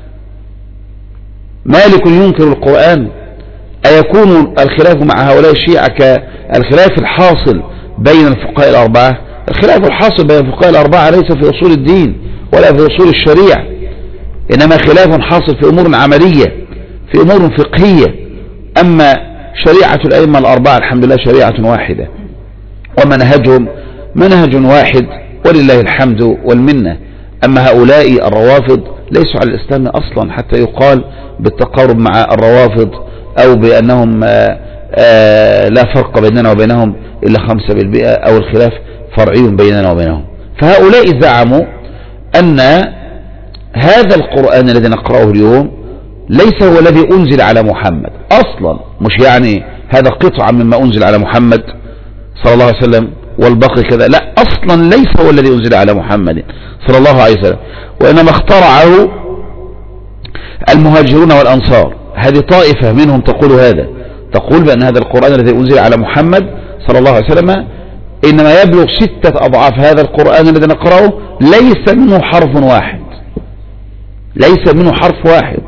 مالك ينكر القرآن. أيكون الخلاف مع هؤلاء الشيعة كالخلاف الحاصل بين الفقهاء الأربعة؟ الخلاف الحاصل بين الفقهاء الأربعة ليس في أصول الدين ولا في أصول الشريعة، إنما خلاف حاصل في أمور عملية، في أمور فقهية. أما شريعة الأئمة الأربعة الحمد لله شريعة واحدة، ومنهجهم منهج واحد ولله الحمد والمنة. أما هؤلاء الروافض ليسوا على الإسلام أصلا حتى يقال بالتقارب مع الروافض أو بأنهم آآ آآ لا فرق بيننا وبينهم إلا خمسة بالمئة أو الخلاف فرعي بيننا وبينهم. فهؤلاء زعموا أن هذا القرآن الذي نقرأه اليوم ليس هو الذي أنزل على محمد أصلا، مش يعني هذا قطعة مما أنزل على محمد صلى الله عليه وسلم والباقي كذا، لا، أصلا ليس هو الذي أنزل على محمد صلى الله عليه وسلم، وإنما اخترعه المهاجرون والأنصار. هذه طائفة منهم تقول هذا، تقول بأن هذا القرآن الذي أنزل على محمد صلى الله عليه وسلم إنما يبلغ ستة أضعاف هذا القرآن الذي نقرأه، ليس منه حرف واحد، ليس منه حرف واحد.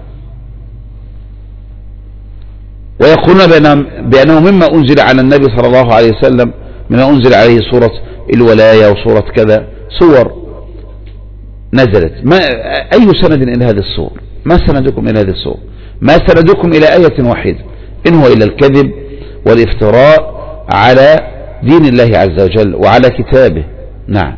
ويقولون بأنه مما أنزل على النبي صلى الله عليه وسلم مما أنزل عليه سورة الولاية وسورة كذا، صور نزلت. ما أي سند إلى هذه الصور؟ ما سندكم إلى هذه الصور؟ ما سندكم إلى آية واحدة؟ إن هو إلا الكذب والافتراء على دين الله عز وجل وعلى كتابه. نعم.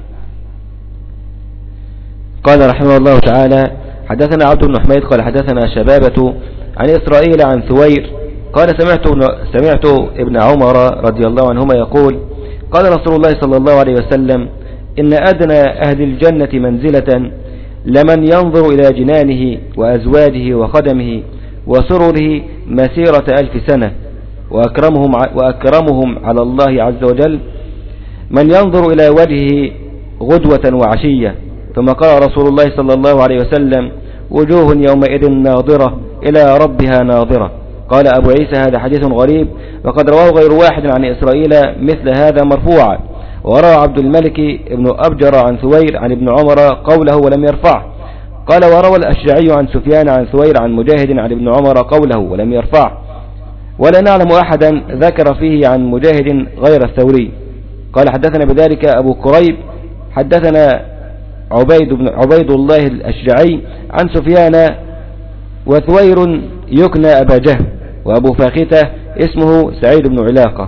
قال رحمه الله تعالى: حدثنا عبد بن حميد قال حدثنا شبابة عن إسرائيل عن ثوير قال سمعت سمعت ابن عمر رضي الله عنهما يقول: قال رسول الله صلى الله عليه وسلم: إن أدنى أهل الجنة منزلة لمن ينظر إلى جنانه وأزواجه وخدمه وسرره مسيرة ألف سنة، وأكرمهم, وأكرمهم على الله عز وجل من ينظر إلى وجهه غدوة وعشية. ثم قال رسول الله صلى الله عليه وسلم: وجوه يومئذ ناظرة إلى ربها ناظرة. قال أبو عيسى: هذا حديث غريب، وقد رواه غير واحد عن إسرائيل مثل هذا مرفوعا، وروى عبد الملك ابن أبجر عن ثوير عن ابن عمر قوله ولم يرفعه. قال وروى الأشجعي عن سفيان عن ثوير عن مجاهد عن ابن عمر قوله ولم يرفعه، ولا نعلم أحدا ذكر فيه عن مجاهد غير الثوري. قال حدثنا بذلك أبو كريب حدثنا عبيد, بن عبيد الله الأشجعي عن سفيان، وثوير يكنى أبا جهل، وأبو فاختة اسمه سعيد بن علاقة.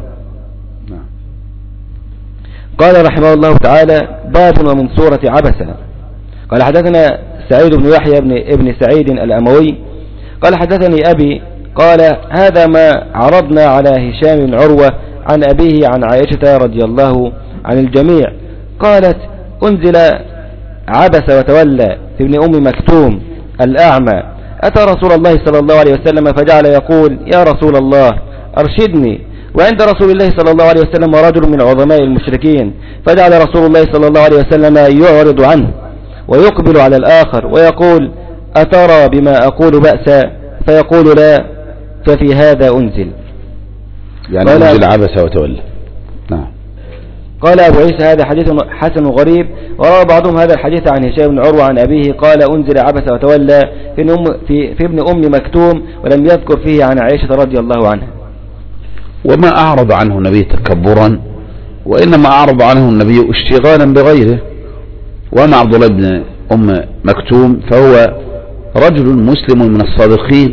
قال رحمه الله تعالى: باب ومن سورة عبسة. قال حدثنا سعيد بن يحيى بن ابن سعيد الأموي قال حدثني أبي قال هذا ما عرضنا على هشام بن عروة عن أبيه عن عائشة رضي الله عن الجميع. قالت أنزل عبس وتولى في ابن أم مكتوم الأعمى، أتى رسول الله صلى الله عليه وسلم فجعل يقول يا رسول الله أرشدني، وعند رسول الله صلى الله عليه وسلم رجل من عظماء المشركين، فجعل رسول الله صلى الله عليه وسلم يعرض عنه ويقبل على الآخر ويقول أترى بما أقول بأسا، فيقول لا، ففي هذا أنزل. يعني أنزل عبس وتولى. نعم. قال أبو عيسى هذا حديث حسن غريب، وروى بعضهم هذا الحديث عن هشام بن عروة عن أبيه قال أنزل عبس وتولى في, أم في, في ابن أم مكتوم، ولم يذكر فيه عن عائشة رضي الله عنها. وما أعرض عنه النبي تكبرا، وإنما أعرض عنه النبي اشتغالا بغيره. وأما عبد الله بن أم مكتوم فهو رجل مسلم من الصادقين،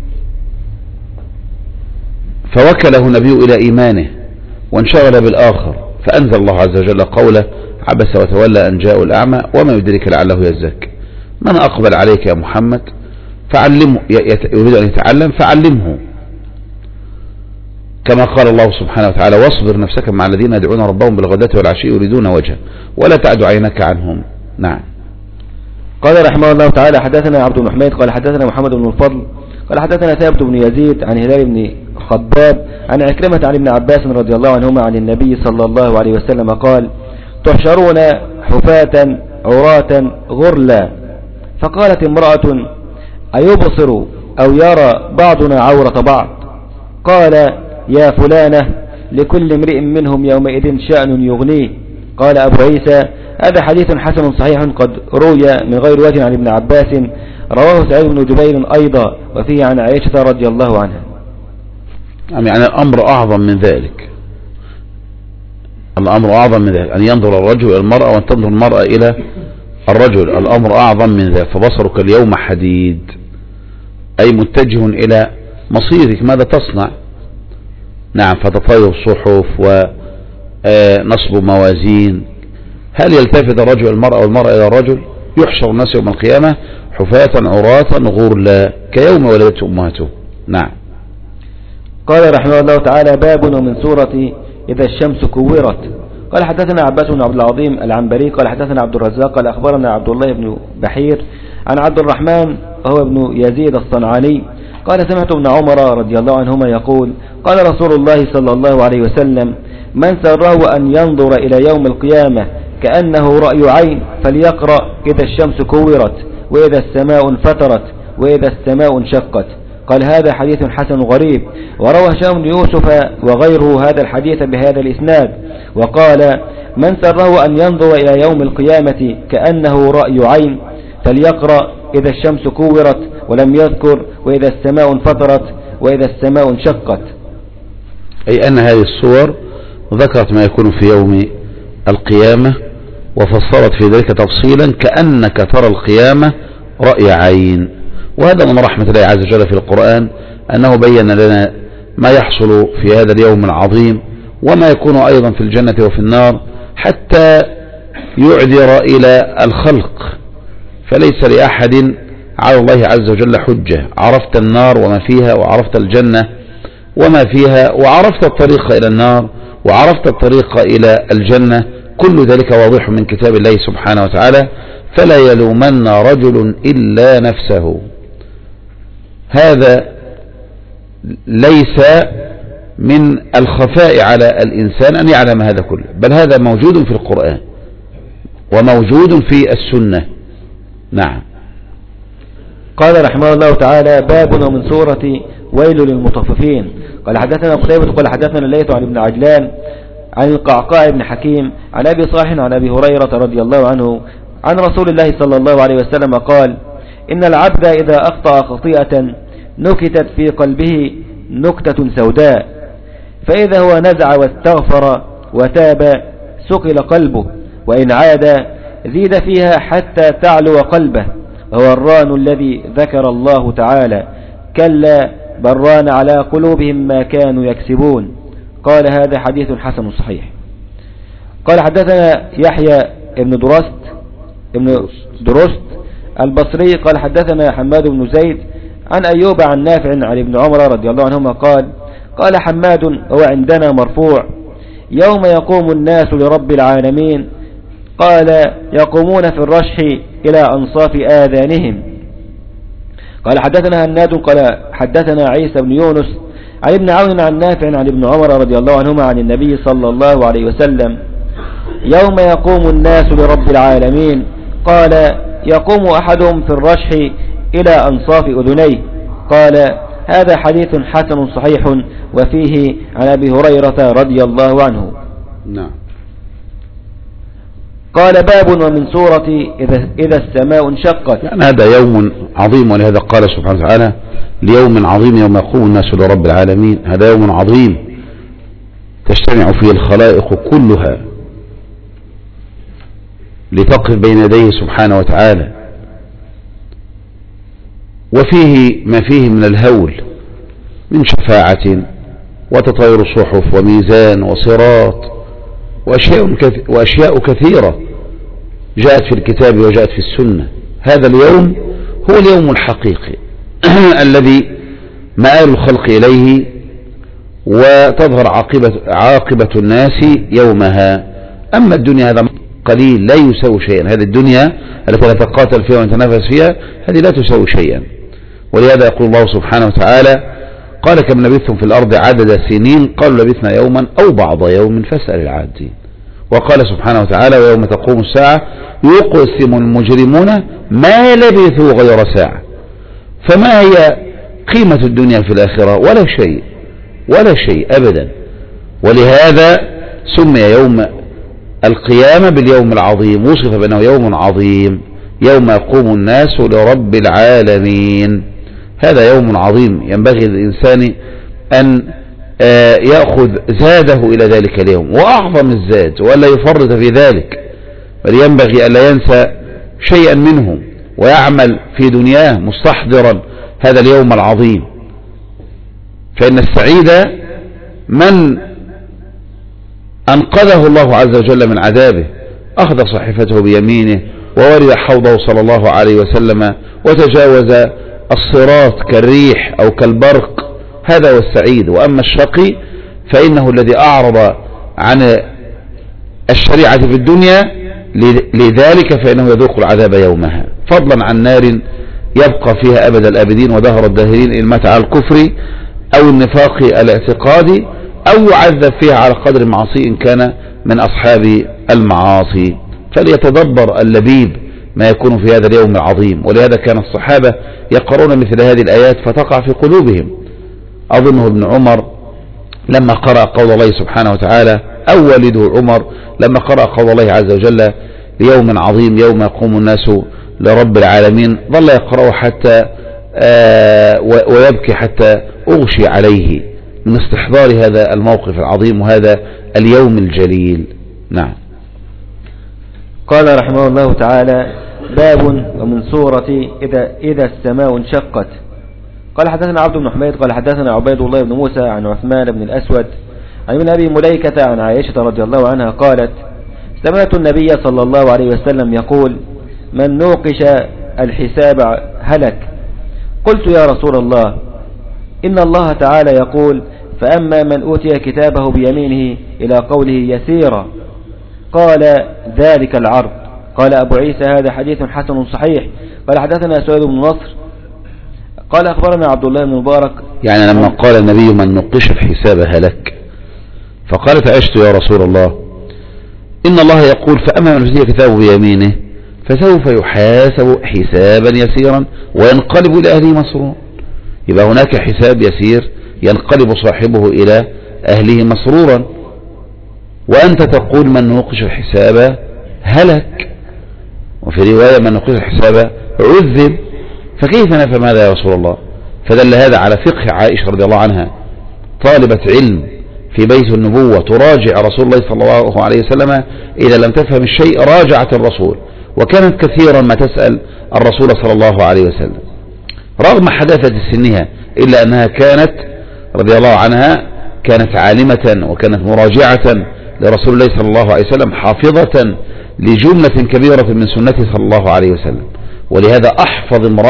فوكله النبي إلى إيمانه وانشغل بالآخر، فأنزل الله عز وجل قوله عبس وتولى أن جاءه الأعمى وما يدرك لعله يزكى. من أقبل عليك يا محمد فعلمه، يريد أن يتعلم فعلمه، كما قال الله سبحانه وتعالى واصبر نفسك مع الذين يدعون ربهم بالغداة والعشي يريدون وجهه ولا تعد عينك عنهم. نعم. قال رحمه الله تعالى حدثنا عبد بن حميد قال حدثنا محمد بن الفضل قال حدثنا ثابت بن يزيد عن هلال بن خباب عن عكرمة عن ابن عباس رضي الله عنهما عن النبي صلى الله عليه وسلم قال تحشرون حفاة عراة غرلا، فقالت امرأة أيبصر أو يرى بعضنا عورة بعض؟ قال يا فلانة لكل امرئ منهم يومئذ شأن يغنيه. قال أبو عيسى هذا حديث حسن صحيح قد روي من غير وجه عن ابن عباس، رواه سعيد بن جبير أيضا وفيه عن عائشة رضي الله عنها. يعني الأمر أعظم من ذلك، الأمر أعظم من ذلك أن ينظر الرجل إلى المرأة وأن تنظر المرأة إلى الرجل، الأمر أعظم من ذلك. فبصرك اليوم حديد، أي متجه إلى مصيرك ماذا تصنع. نعم. فتطاير صحف ونصب موازين. هل يلتفت الرجل إلى المرأة والمرأة إلى الرجل؟ يحشر الناس يوم القيامة حفاة عراة غرلا كيوم ولدته أمهاته. نعم. قال رحمه الله تعالى باب ومن سورة إذا الشمس كورت. قال حدثنا عباس بن عبد العظيم العنبري قال حدثنا عبد الرزاق قال أخبرنا عبد الله بن بحير عن عبد الرحمن وهو ابن يزيد الصنعاني قال سمعت ابن عمر رضي الله عنهما يقول قال رسول الله صلى الله عليه وسلم من سره أن ينظر إلى يوم القيامة كأنه رأي عين فليقرأ إذا الشمس كورت وإذا السماء انفطرت وإذا السماء انشقت. قال هذا حديث حسن غريب، وروى هشام بن يوسف وغيره هذا الحديث بهذا الإسناد وقال من سره أن ينظر إلى يوم القيامة كأنه رأي عين فليقرأ إذا الشمس كورت، ولم يذكر وإذا السماء انفطرت وإذا السماء انشقت. أي أن هذه الصور ذكرت ما يكون في يوم القيامة وفصلت في ذلك تفصيلا كأنك ترى القيامة رأي عين. وهذا من رحمة الله عز وجل في القرآن أنه بين لنا ما يحصل في هذا اليوم العظيم وما يكون أيضا في الجنة وفي النار حتى يعذر إلى الخلق، فليس لأحد على الله عز وجل حجة. عرفت النار وما فيها وعرفت الجنة وما فيها وعرفت الطريق إلى النار وعرفت الطريق إلى الجنة، كل ذلك واضح من كتاب الله سبحانه وتعالى. فلا يلومن رجل إلا نفسه. هذا ليس من الخفاء على الإنسان أن يعلم هذا كله، بل هذا موجود في القرآن وموجود في السنة. نعم. قال رحمه الله تعالى باب ومن سورة ويل للمطففين. قال حدثنا قتيبة قال حدثنا الليث عن ابن عجلان عن القعقاع بن حكيم عن أبي صالح عن أبي هريرة رضي الله عنه عن رسول الله صلى الله عليه وسلم قال إن العبد إذا أخطأ خطيئة نكتت في قلبه نكتة سوداء، فإذا هو نزع واستغفر وتاب سقل قلبه، وإن عاد زيد فيها حتى تعلو قلبه، وهو الران الذي ذكر الله تعالى كلا بران على قلوبهم ما كانوا يكسبون. قال هذا حديث حسن صحيح. قال حدثنا يحيى ابن درست ابن درست البصري قال حدثنا حماد بن زيد عن أيوب عن نافع عن ابن عمر رضي الله عنهما قال قال حماد هو عندنا مرفوع يوم يقوم الناس لرب العالمين قال يقومون في الرشح إلى أنصاف آذانهم. قال حدثنا هناد قال حدثنا عيسى بن يونس عن ابن عون عن نافع عن ابن عمر رضي الله عنهما عن النبي صلى الله عليه وسلم يوم يقوم الناس لرب العالمين قال يقوم أحدهم في الرشح إلى أنصاف أذنيه. قال هذا حديث حسن صحيح وفيه عن أبي هريرة رضي الله عنه. نعم. قال باب ومن سورة إذا, إذا السماء انشقت. يعني هذا يوم عظيم، ولهذا قال سبحانه وتعالى ليوم عظيم يوم يقوم الناس لرب العالمين. هذا يوم عظيم تجتمع فيه الخلائق كلها لتقف بين يديه سبحانه وتعالى، وفيه ما فيه من الهول من شفاعة وتطاير صحف وميزان وصراط وأشياء كثيرة جاءت في الكتاب وجاءت في السنة. هذا اليوم هو اليوم الحقيقي الذي مآل الخلق إليه وتظهر عاقبة, عاقبة الناس يومها. أما الدنيا هذا قليل لا يساوي شيئا. هذه الدنيا التي نتقاتل فيها ونتنافس فيها هذه لا تساوي شيئا. ولهذا يقول الله سبحانه وتعالى قال كم لبثتم في الأرض عدد سنين قالوا لبثنا يوما أو بعض يوم فاسأل العادين. وقال سبحانه وتعالى ويوم تقوم الساعة يقسم المجرمون ما لبثوا غير ساعة. فما هي قيمة الدنيا في الآخرة؟ ولا شيء، ولا شيء أبدا. ولهذا سمي يوم القيامة باليوم العظيم، وصف بأنه يوم عظيم يوم يقوم الناس لرب العالمين. هذا يوم عظيم ينبغي للإنسان أن يأخذ زاده إلى ذلك اليوم، وأعظم الزاد، ولا يفرط في ذلك، بل ينبغي ألا ينسى شيئا منه ويعمل في دنياه مستحضرا هذا اليوم العظيم. فإن السعيد من أنقذه الله عز وجل من عذابه، أخذ صحيفته بيمينه وورد حوضه صلى الله عليه وسلم وتجاوز الصراط كالريح أو كالبرق. هذا هو السعيد. وأما الشقي فإنه الذي أعرض عن الشريعة في الدنيا لذلك فإنه يذوق العذاب يومها، فضلا عن نار يبقى فيها أبد الآبدين ودهر الداهرين إن مات على الكفر أو النفاق الاعتقادي أو يعذب فيها على قدر المعاصي إن كان من أصحاب المعاصي. فليتدبر اللبيب ما يكون في هذا اليوم العظيم. ولهذا كان الصحابة يقرؤون مثل هذه الآيات فتقع في قلوبهم. أظنه ابن عمر لما قرأ قول الله سبحانه وتعالى أو والده عمر لما قرأ قول الله عز وجل ليوم عظيم يوم يقوم الناس لرب العالمين ظل يقرأه حتى آه ويبكي حتى أغشي عليه من استحضار هذا الموقف العظيم وهذا اليوم الجليل. نعم. قال رحمه الله تعالى باب ومن سورة إذا, إذا السماء انشقت. قال حدثنا عبد بن حميد قال حدثنا عبيد الله بن موسى عن عثمان بن الأسود عن ابن أبي مليكة عن عائشة رضي الله عنها قالت سمعت النبي صلى الله عليه وسلم يقول من نوقش الحساب هلك. قلت يا رسول الله إن الله تعالى يقول فأما من أوتي كتابه بيمينه إلى قوله يسيرا قال ذلك العرض. قال أبو عيسى هذا حديث حسن صحيح. قال حدثنا سويد بن نصر قال أخبرنا عبد الله بن مبارك. يعني لما قال النبي من نقش الحساب هلك فقالت عشت يا رسول الله إن الله يقول فأما من أوتي كتابه بيمينه فسوف يحاسب حسابا يسيرا وينقلب إلى أهله مسرورا. يبقى هناك حساب يسير ينقلب صاحبه إلى أهله مسرورا، وأنت تقول من نوقش الحساب هلك، وفي رواية من نوقش الحساب عذب. فكيف نفهم هذا يا رسول الله؟ فدل هذا على فقه عائشة رضي الله عنها طالبة علم في بيت النبوة تراجع رسول الله صلى الله عليه وسلم إذا لم تفهم الشيء راجعت الرسول، وكانت كثيرا ما تسأل الرسول صلى الله عليه وسلم رغم حداثة سنها، إلا أنها كانت رضي الله عنها كانت عالمة وكانت مراجعة لرسول الله صلى الله عليه وسلم حافظة لجملة كبيرة من سنته صلى الله عليه وسلم. ولهذا أحفظ امرأة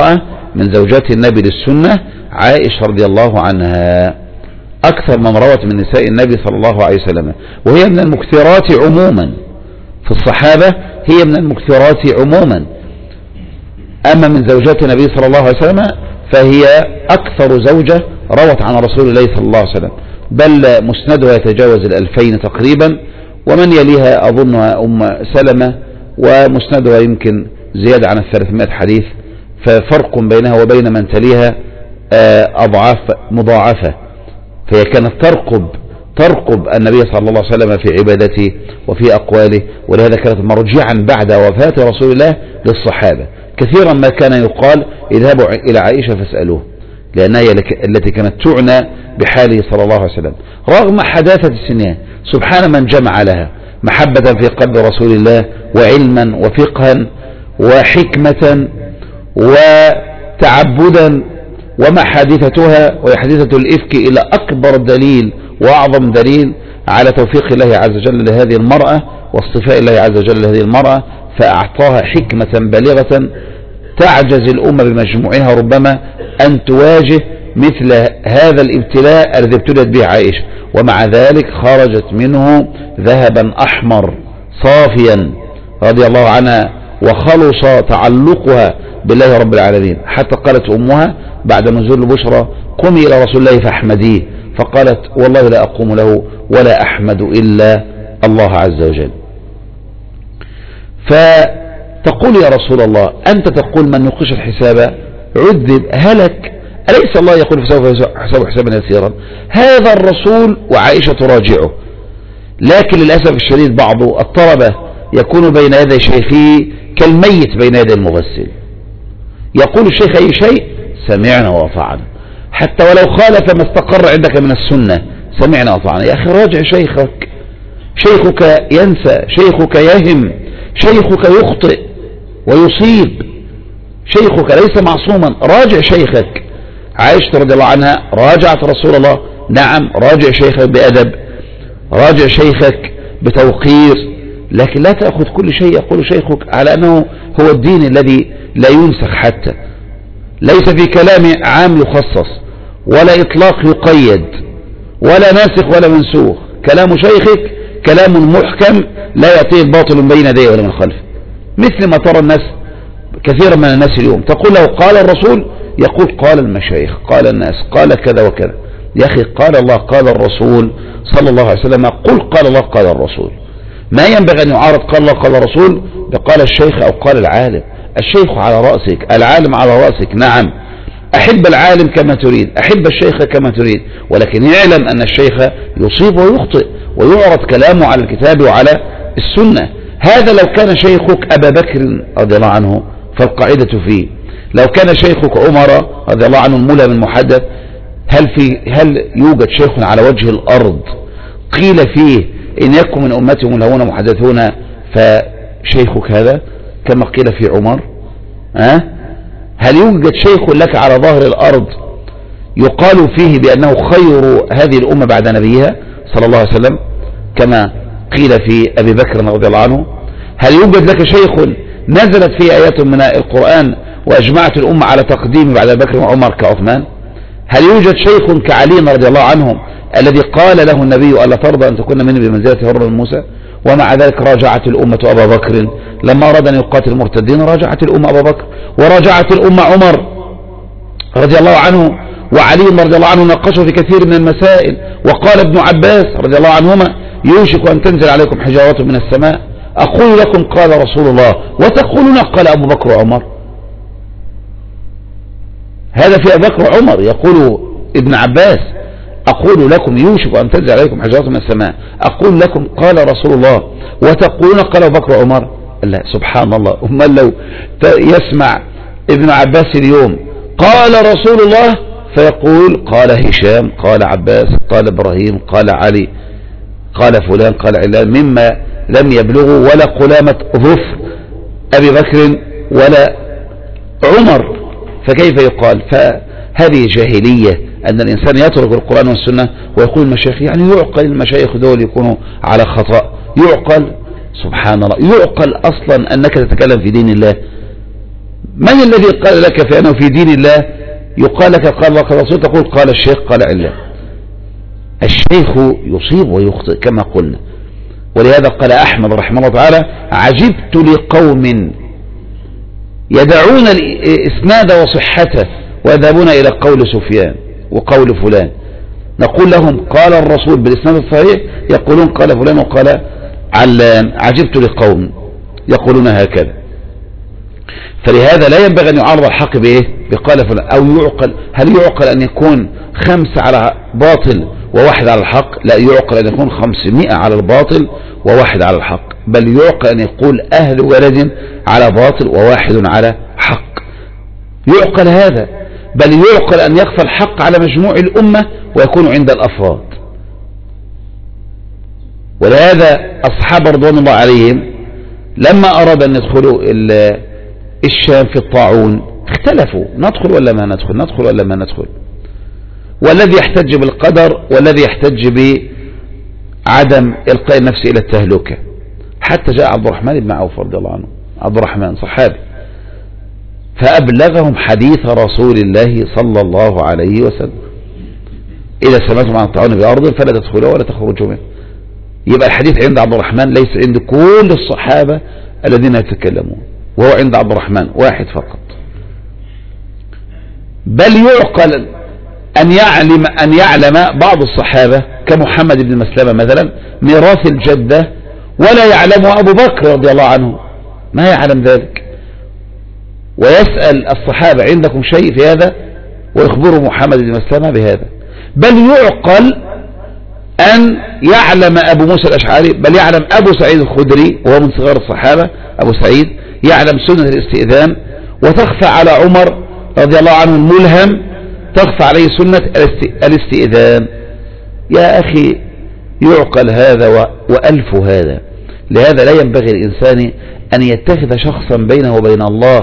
من زوجات النبي للسنة عائشة رضي الله عنها أكثر من روت من نساء النبي صلى الله عليه وسلم، وهي من المكثرات عموما في الصحابة، هي من المكثرات عموما. أما من زوجات النبي صلى الله عليه وسلم فهي أكثر زوجة روت عن رسول الله صلى الله عليه وسلم، بل مسندها يتجاوز الألفين تقريبا، ومن يليها أظنها أم سلمة ومسندها يمكن زيادة عن الثلاثمائة حديث، ففرق بينها وبين من تليها أضعاف مضاعفة، فهي كانت ترقب ترقب النبي صلى الله عليه وسلم في عبادته وفي أقواله، ولهذا كانت مرجعا بعد وفاة رسول الله للصحابة. كثيرا ما كان يقال اذهبوا إلى عائشة فاسألوه، لأنها التي كانت تعنى بحاله صلى الله عليه وسلم رغم حداثة سنها. سبحان من جمع لها محبة في قلب رسول الله وعلما وفقها وحكمة وتعبدا، وما حادثتها وحادثة الإفك إلى أكبر دليل وأعظم دليل على توفيق الله عز وجل لهذه المرأة واصطفاء الله عز وجل لهذه المرأة، فأعطاها حكمة بالغة تعجز الأمة بمجموعها ربما أن تواجه مثل هذا الابتلاء الذي ابتلت به عائشة، ومع ذلك خرجت منه ذهبا أحمر صافيا رضي الله عنها، وخلص تعلقها بالله رب العالمين، حتى قالت أمها بعد نزول البشرى قومي إلى رسول الله فاحمديه، فقالت والله لا أقوم له ولا أحمد إلا الله عز وجل. فتقول يا رسول الله أنت تقول من نقش الحساب عذب هلك، أليس الله يقول فسوف يحسب حسابا يسيرا؟ هذا الرسول وعائشة تراجعه، لكن للأسف الشديد بعض الطلبة يكون بين يدي شيخه كالميت بين يدي المغسل، يقول الشيخ أي شيء سمعنا وأطعنا، حتى ولو خالف ما استقر عندك من السنة سمعنا وأطعنا. يا أخي راجع شيخك، شيخك ينسى، شيخك يهم، شيخك يخطئ ويصيب، شيخك ليس معصوما، راجع شيخك. عائشة رضي الله عنها راجعت رسول الله، نعم راجع شيخك بأدب، راجع شيخك بتوقير، لكن لا تأخذ كل شيء يقول شيخك على أنه هو الدين الذي لا ينسخ، حتى ليس في كلام عام يخصص ولا إطلاق يقيد ولا ناسخ ولا منسوخ، كلام شيخك كلام محكم لا يأتيه الباطل من بين يديه ولا من خلفه، مثل ما ترى الناس كثيرا من الناس اليوم تقول له قال الرسول يقول قال المشايخ قال الناس قال كذا وكذا. يا أخي قال الله قال الرسول صلى الله عليه وسلم، قل قال الله قال الرسول، ما ينبغي أن يعارض قال الله قال الرسول بقال الشيخ أو قال العالم. الشيخ على رأسك، العالم على رأسك، نعم أحب العالم كما تريد، أحب الشيخ كما تريد، ولكن يعلم أن الشيخ يصيب ويخطئ ويعرض كلامه على الكتاب وعلى السنة. هذا لو كان شيخك أبا بكر رضي الله عنه فالقاعدة فيه، لو كان شيخك عمر رضي الله عنه الملهم المحدث، هل في هل يوجد شيخ على وجه الأرض قيل فيه إن يكن من أمتهم ملهون محدثون فشيخك هذا كما قيل في عمر؟ أه؟ هل يوجد شيخ لك على ظهر الأرض يقال فيه بأنه خير هذه الأمة بعد نبيها صلى الله عليه وسلم كما قيل في أبي بكر رضي الله عنه؟ هل يوجد لك شيخ نزلت فيه آيات من القرآن وأجمعت الأمة على تقديم بعد أبي بكر وعمر كعثمان؟ هل يوجد شيخ كعلي رضي الله عنهم الذي قال له النبي ألا ترضى أن تكون مني بمنزلة هارون موسى؟ ومع ذلك راجعت الأمة أبا بكر لما أراد أن يقاتل المرتدين، راجعت الأمة أبا بكر، وراجعت الأمة عمر رضي الله عنه، وعلي رضي الله عنه ناقشه في كثير من المسائل، وقال ابن عباس رضي الله عنهما يوشك أن تنزل عليكم حجارة من السماء، أقول لكم قال رسول الله وتقولون قال أبو بكر وعمر. هذا في أبي بكر وعمر، يقول ابن عباس أقول لكم يوشك أن تنزل عليكم حجارة من السماء، أقول لكم قال رسول الله وتقولون قال أبو بكر وعمر. لا سبحان الله، أما لو يسمع ابن عباس اليوم قال رسول الله فيقول قال هشام قال عباس قال إبراهيم قال علي قال فلان قال علان، مما لم يبلغوا ولا قلامة ظفر أبي بكر ولا عمر، فكيف يقال؟ فهذه جاهلية أن الإنسان يترك القرآن والسنة ويقول المشايخ، يعني يعقل المشايخ دول يكونوا على خطأ؟ يعقل؟ سبحان الله، يعقل أصلا أنك تتكلم في دين الله؟ من الذي قال لك في أنه في دين الله يقال لك قال الله قال رسول تقول قال الشيخ قال علة؟ الشيخ يصيب ويخطئ كما قلنا. ولهذا قال أحمد رحمه الله تعالى عجبت لقوم يدعون الإسناد وصحته ويذهبون إلى قول سفيان وقول فلان، نقول لهم قال الرسول بالإسناد الصحيح، يقولون قال فلان وقال علان. عجبت لقوم يقولون هكذا. فلهذا لا ينبغي أن يعارض الحق بإيه؟ بقال فلان. أو يعقل، هل يعقل أن يكون خمسة على باطل وواحد على الحق؟ لا يعقل أن يكون خمسمائة على الباطل وواحد على الحق، بل يعقل أن يقول أهل بلد على باطل وواحد على حق. يعقل هذا، بل يعقل أن يخفى الحق على مجموع الأمة ويكون عند الأفراد. ولهذا أصحاب رضوان الله عليهم لما أراد أن يدخلوا الشام في الطاعون اختلفوا، ندخل ولا ما ندخل، ندخل ولا ما ندخل، والذي يحتج بالقدر والذي يحتج بعدم إلقاء النفس إلى التهلكة. حتى جاء عبد الرحمن بن عوف رضي الله عنه، عبد الرحمن صحابي، فأبلغهم حديث رسول الله صلى الله عليه وسلم: إذا سمعتم عن الطاعون بأرض فلا تدخلوا ولا تخرجوا منه. يبقى الحديث عند عبد الرحمن ليس عند كل الصحابة الذين يتكلمون، وهو عند عبد الرحمن واحد فقط. بل يعقل أن يعلم أن يعلم بعض الصحابة كمحمد بن مسلمة مثلا ميراث الجدة ولا يعلمه أبو بكر رضي الله عنه، ما يعلم ذلك، ويسأل الصحابة عندكم شيء في هذا ويخبروا محمد بن مسلمة بهذا. بل يعقل أن يعلم أبو موسى الأشعري، بل يعلم أبو سعيد الخدري وهو من صغار الصحابة، أبو سعيد يعلم سنة الاستئذان، وتخفى على عمر رضي الله عنه الملهم، تخفى عليه سنة الاستئذان. يا أخي يعقل هذا وألف هذا. لهذا لا ينبغي الإنسان أن يتخذ شخصا بينه وبين الله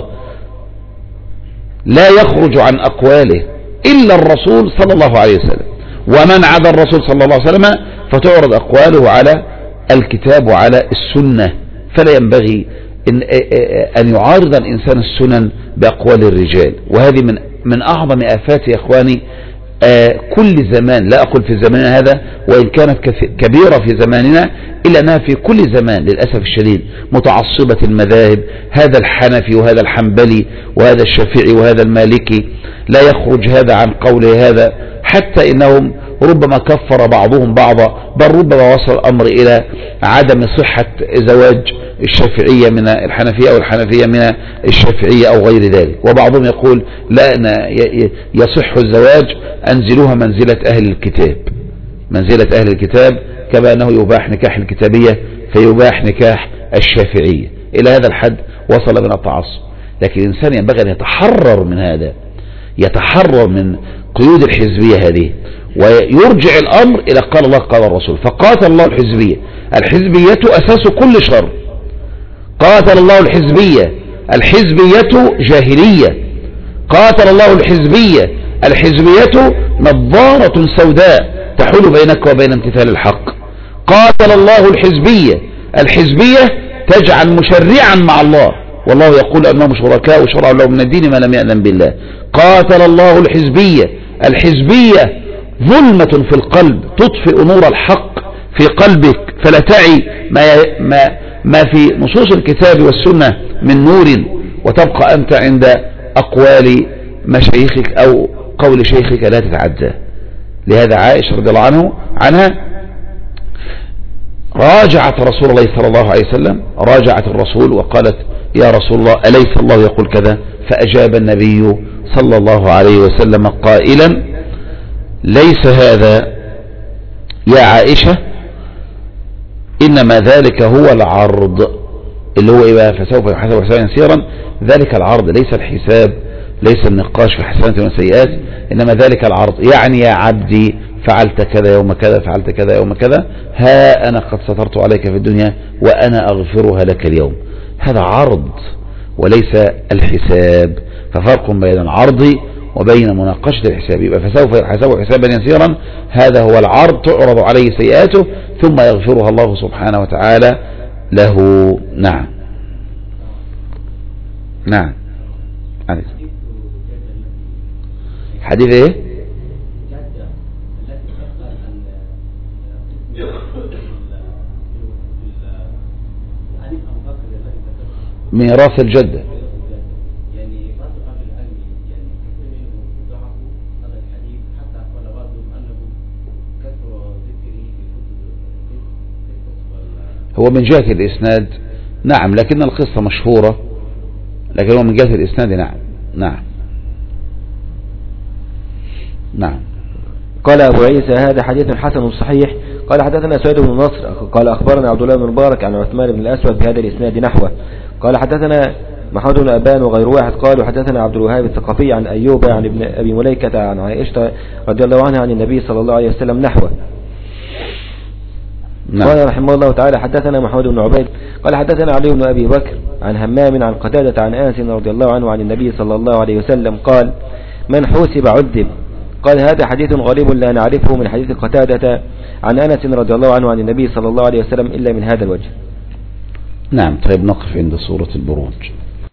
لا يخرج عن أقواله إلا الرسول صلى الله عليه وسلم، ومن عدا الرسول صلى الله عليه وسلم فتعرض أقواله على الكتاب وعلى السنة. فلا ينبغي إن, أن يعارض الإنسان السنن بأقوال الرجال، وهذه من من أعظم آفات يا إخواني آه كل زمان، لا أقول في زماننا هذا وإن كانت كبيرة في زماننا، إلا أنها في كل زمان للأسف الشديد متعصبة المذاهب، هذا الحنفي وهذا الحنبلي وهذا الشافعي وهذا المالكي، لا يخرج هذا عن قوله هذا، حتى إنهم ربما كفر بعضهم بعضا، بل ربما وصل الأمر إلى عدم صحة زواج الشافعية من الحنفية أو الحنفية من الشافعية أو غير ذلك. وبعضهم يقول لا يصح الزواج، أنزلوها منزلة أهل الكتاب، منزلة أهل الكتاب، كما أنه يباح نكاح الكتابية فيباح نكاح الشافعية. إلى هذا الحد وصل من التعصب. لكن الإنسان ينبغي أن يتحرر من هذا، يتحرر من قيود الحزبية هذه، ويرجع الأمر إلى قال الله قال الرسول. فقاتل الله الحزبية، الحزبية أساس كل شر، قاتل الله الحزبية، الحزبية جاهلية، قاتل الله الحزبية، الحزبية نظارة سوداء تحول بينك وبين امتثال الحق. قاتل الله الحزبية، الحزبية تجعل مشرعا مع الله، والله يقول أنهم شركاء وشرعوا لهم من الدين ما لم يأذن بالله. قاتل الله الحزبية، الحزبية ظلمة في القلب تطفئ نور الحق في قلبك، فلا تعي ما, ما, ما في نصوص الكتاب والسنة من نور، وتبقى أنت عند أقوال مشايخك أو قول شيخك لا تتعدى. لهذا عائشة رضي الله عنه عنها راجعت رسول الله صلى الله عليه وسلم، راجعت الرسول وقالت يا رسول الله أليس الله يقول كذا؟ فأجاب النبي صلى الله عليه وسلم قائلا ليس هذا يا عائشة، إنما ذلك هو العرض، اللي هو إيه؟ فسوف يحاسب حسابا يسيرا. ذلك العرض ليس الحساب، ليس النقاش في حسنات وسيئات، إنما ذلك العرض. يعني يا عبدي فعلت كذا يوم كذا، فعلت كذا يوم كذا، ها أنا قد سترت عليك في الدنيا وأنا أغفرها لك اليوم. هذا عرض وليس الحساب. ففرق بين العرض وبين مناقشة الحساب. يبقى فسوف يحاسبه حسابا يسيرا، هذا هو العرض، تعرض عليه سيئاته ثم يغفرها الله سبحانه وتعالى له. نعم نعم عليك. حديث ايه؟ ميراث الجدة. يعني بعض أهل العلم يعني كثير منهم ضعفوا هذا الحديث حتى قال بعضهم أنه كثر ذكره في كتب. هو من جهة الإسناد نعم، لكن القصة مشهورة، لكن هو من جهة الإسناد نعم نعم نعم. قال أبو عيسى هذا حديث حسن صحيح. قال حدثنا سعيد بن نصر قال أخبرنا عبد الله بن مبارك عن عثمان بن الأسود بهذا الإسناد نحوه. قال حدثنا محمود بن أبان وغير واحد قالوا حدثنا عبد الوهاب الثقفي عن أيوب عن ابن أبي مليكة عن عائشة رضي الله عنها عن النبي صلى الله عليه وسلم نحوه. نعم. قال رحمه الله تعالى حدثنا محمود بن عبيد قال حدثنا علي بن أبي بكر عن همام عن قتادة عن أنس رضي الله عنه عن النبي صلى الله عليه وسلم قال من حوسب عذب. قال هذا حديث غريب لا نعرفه من حديث قتادة عن أنس رضي الله عنه عن النبي صلى الله عليه وسلم إلا من هذا الوجه. نعم. طيب نقف عند سورة البروج.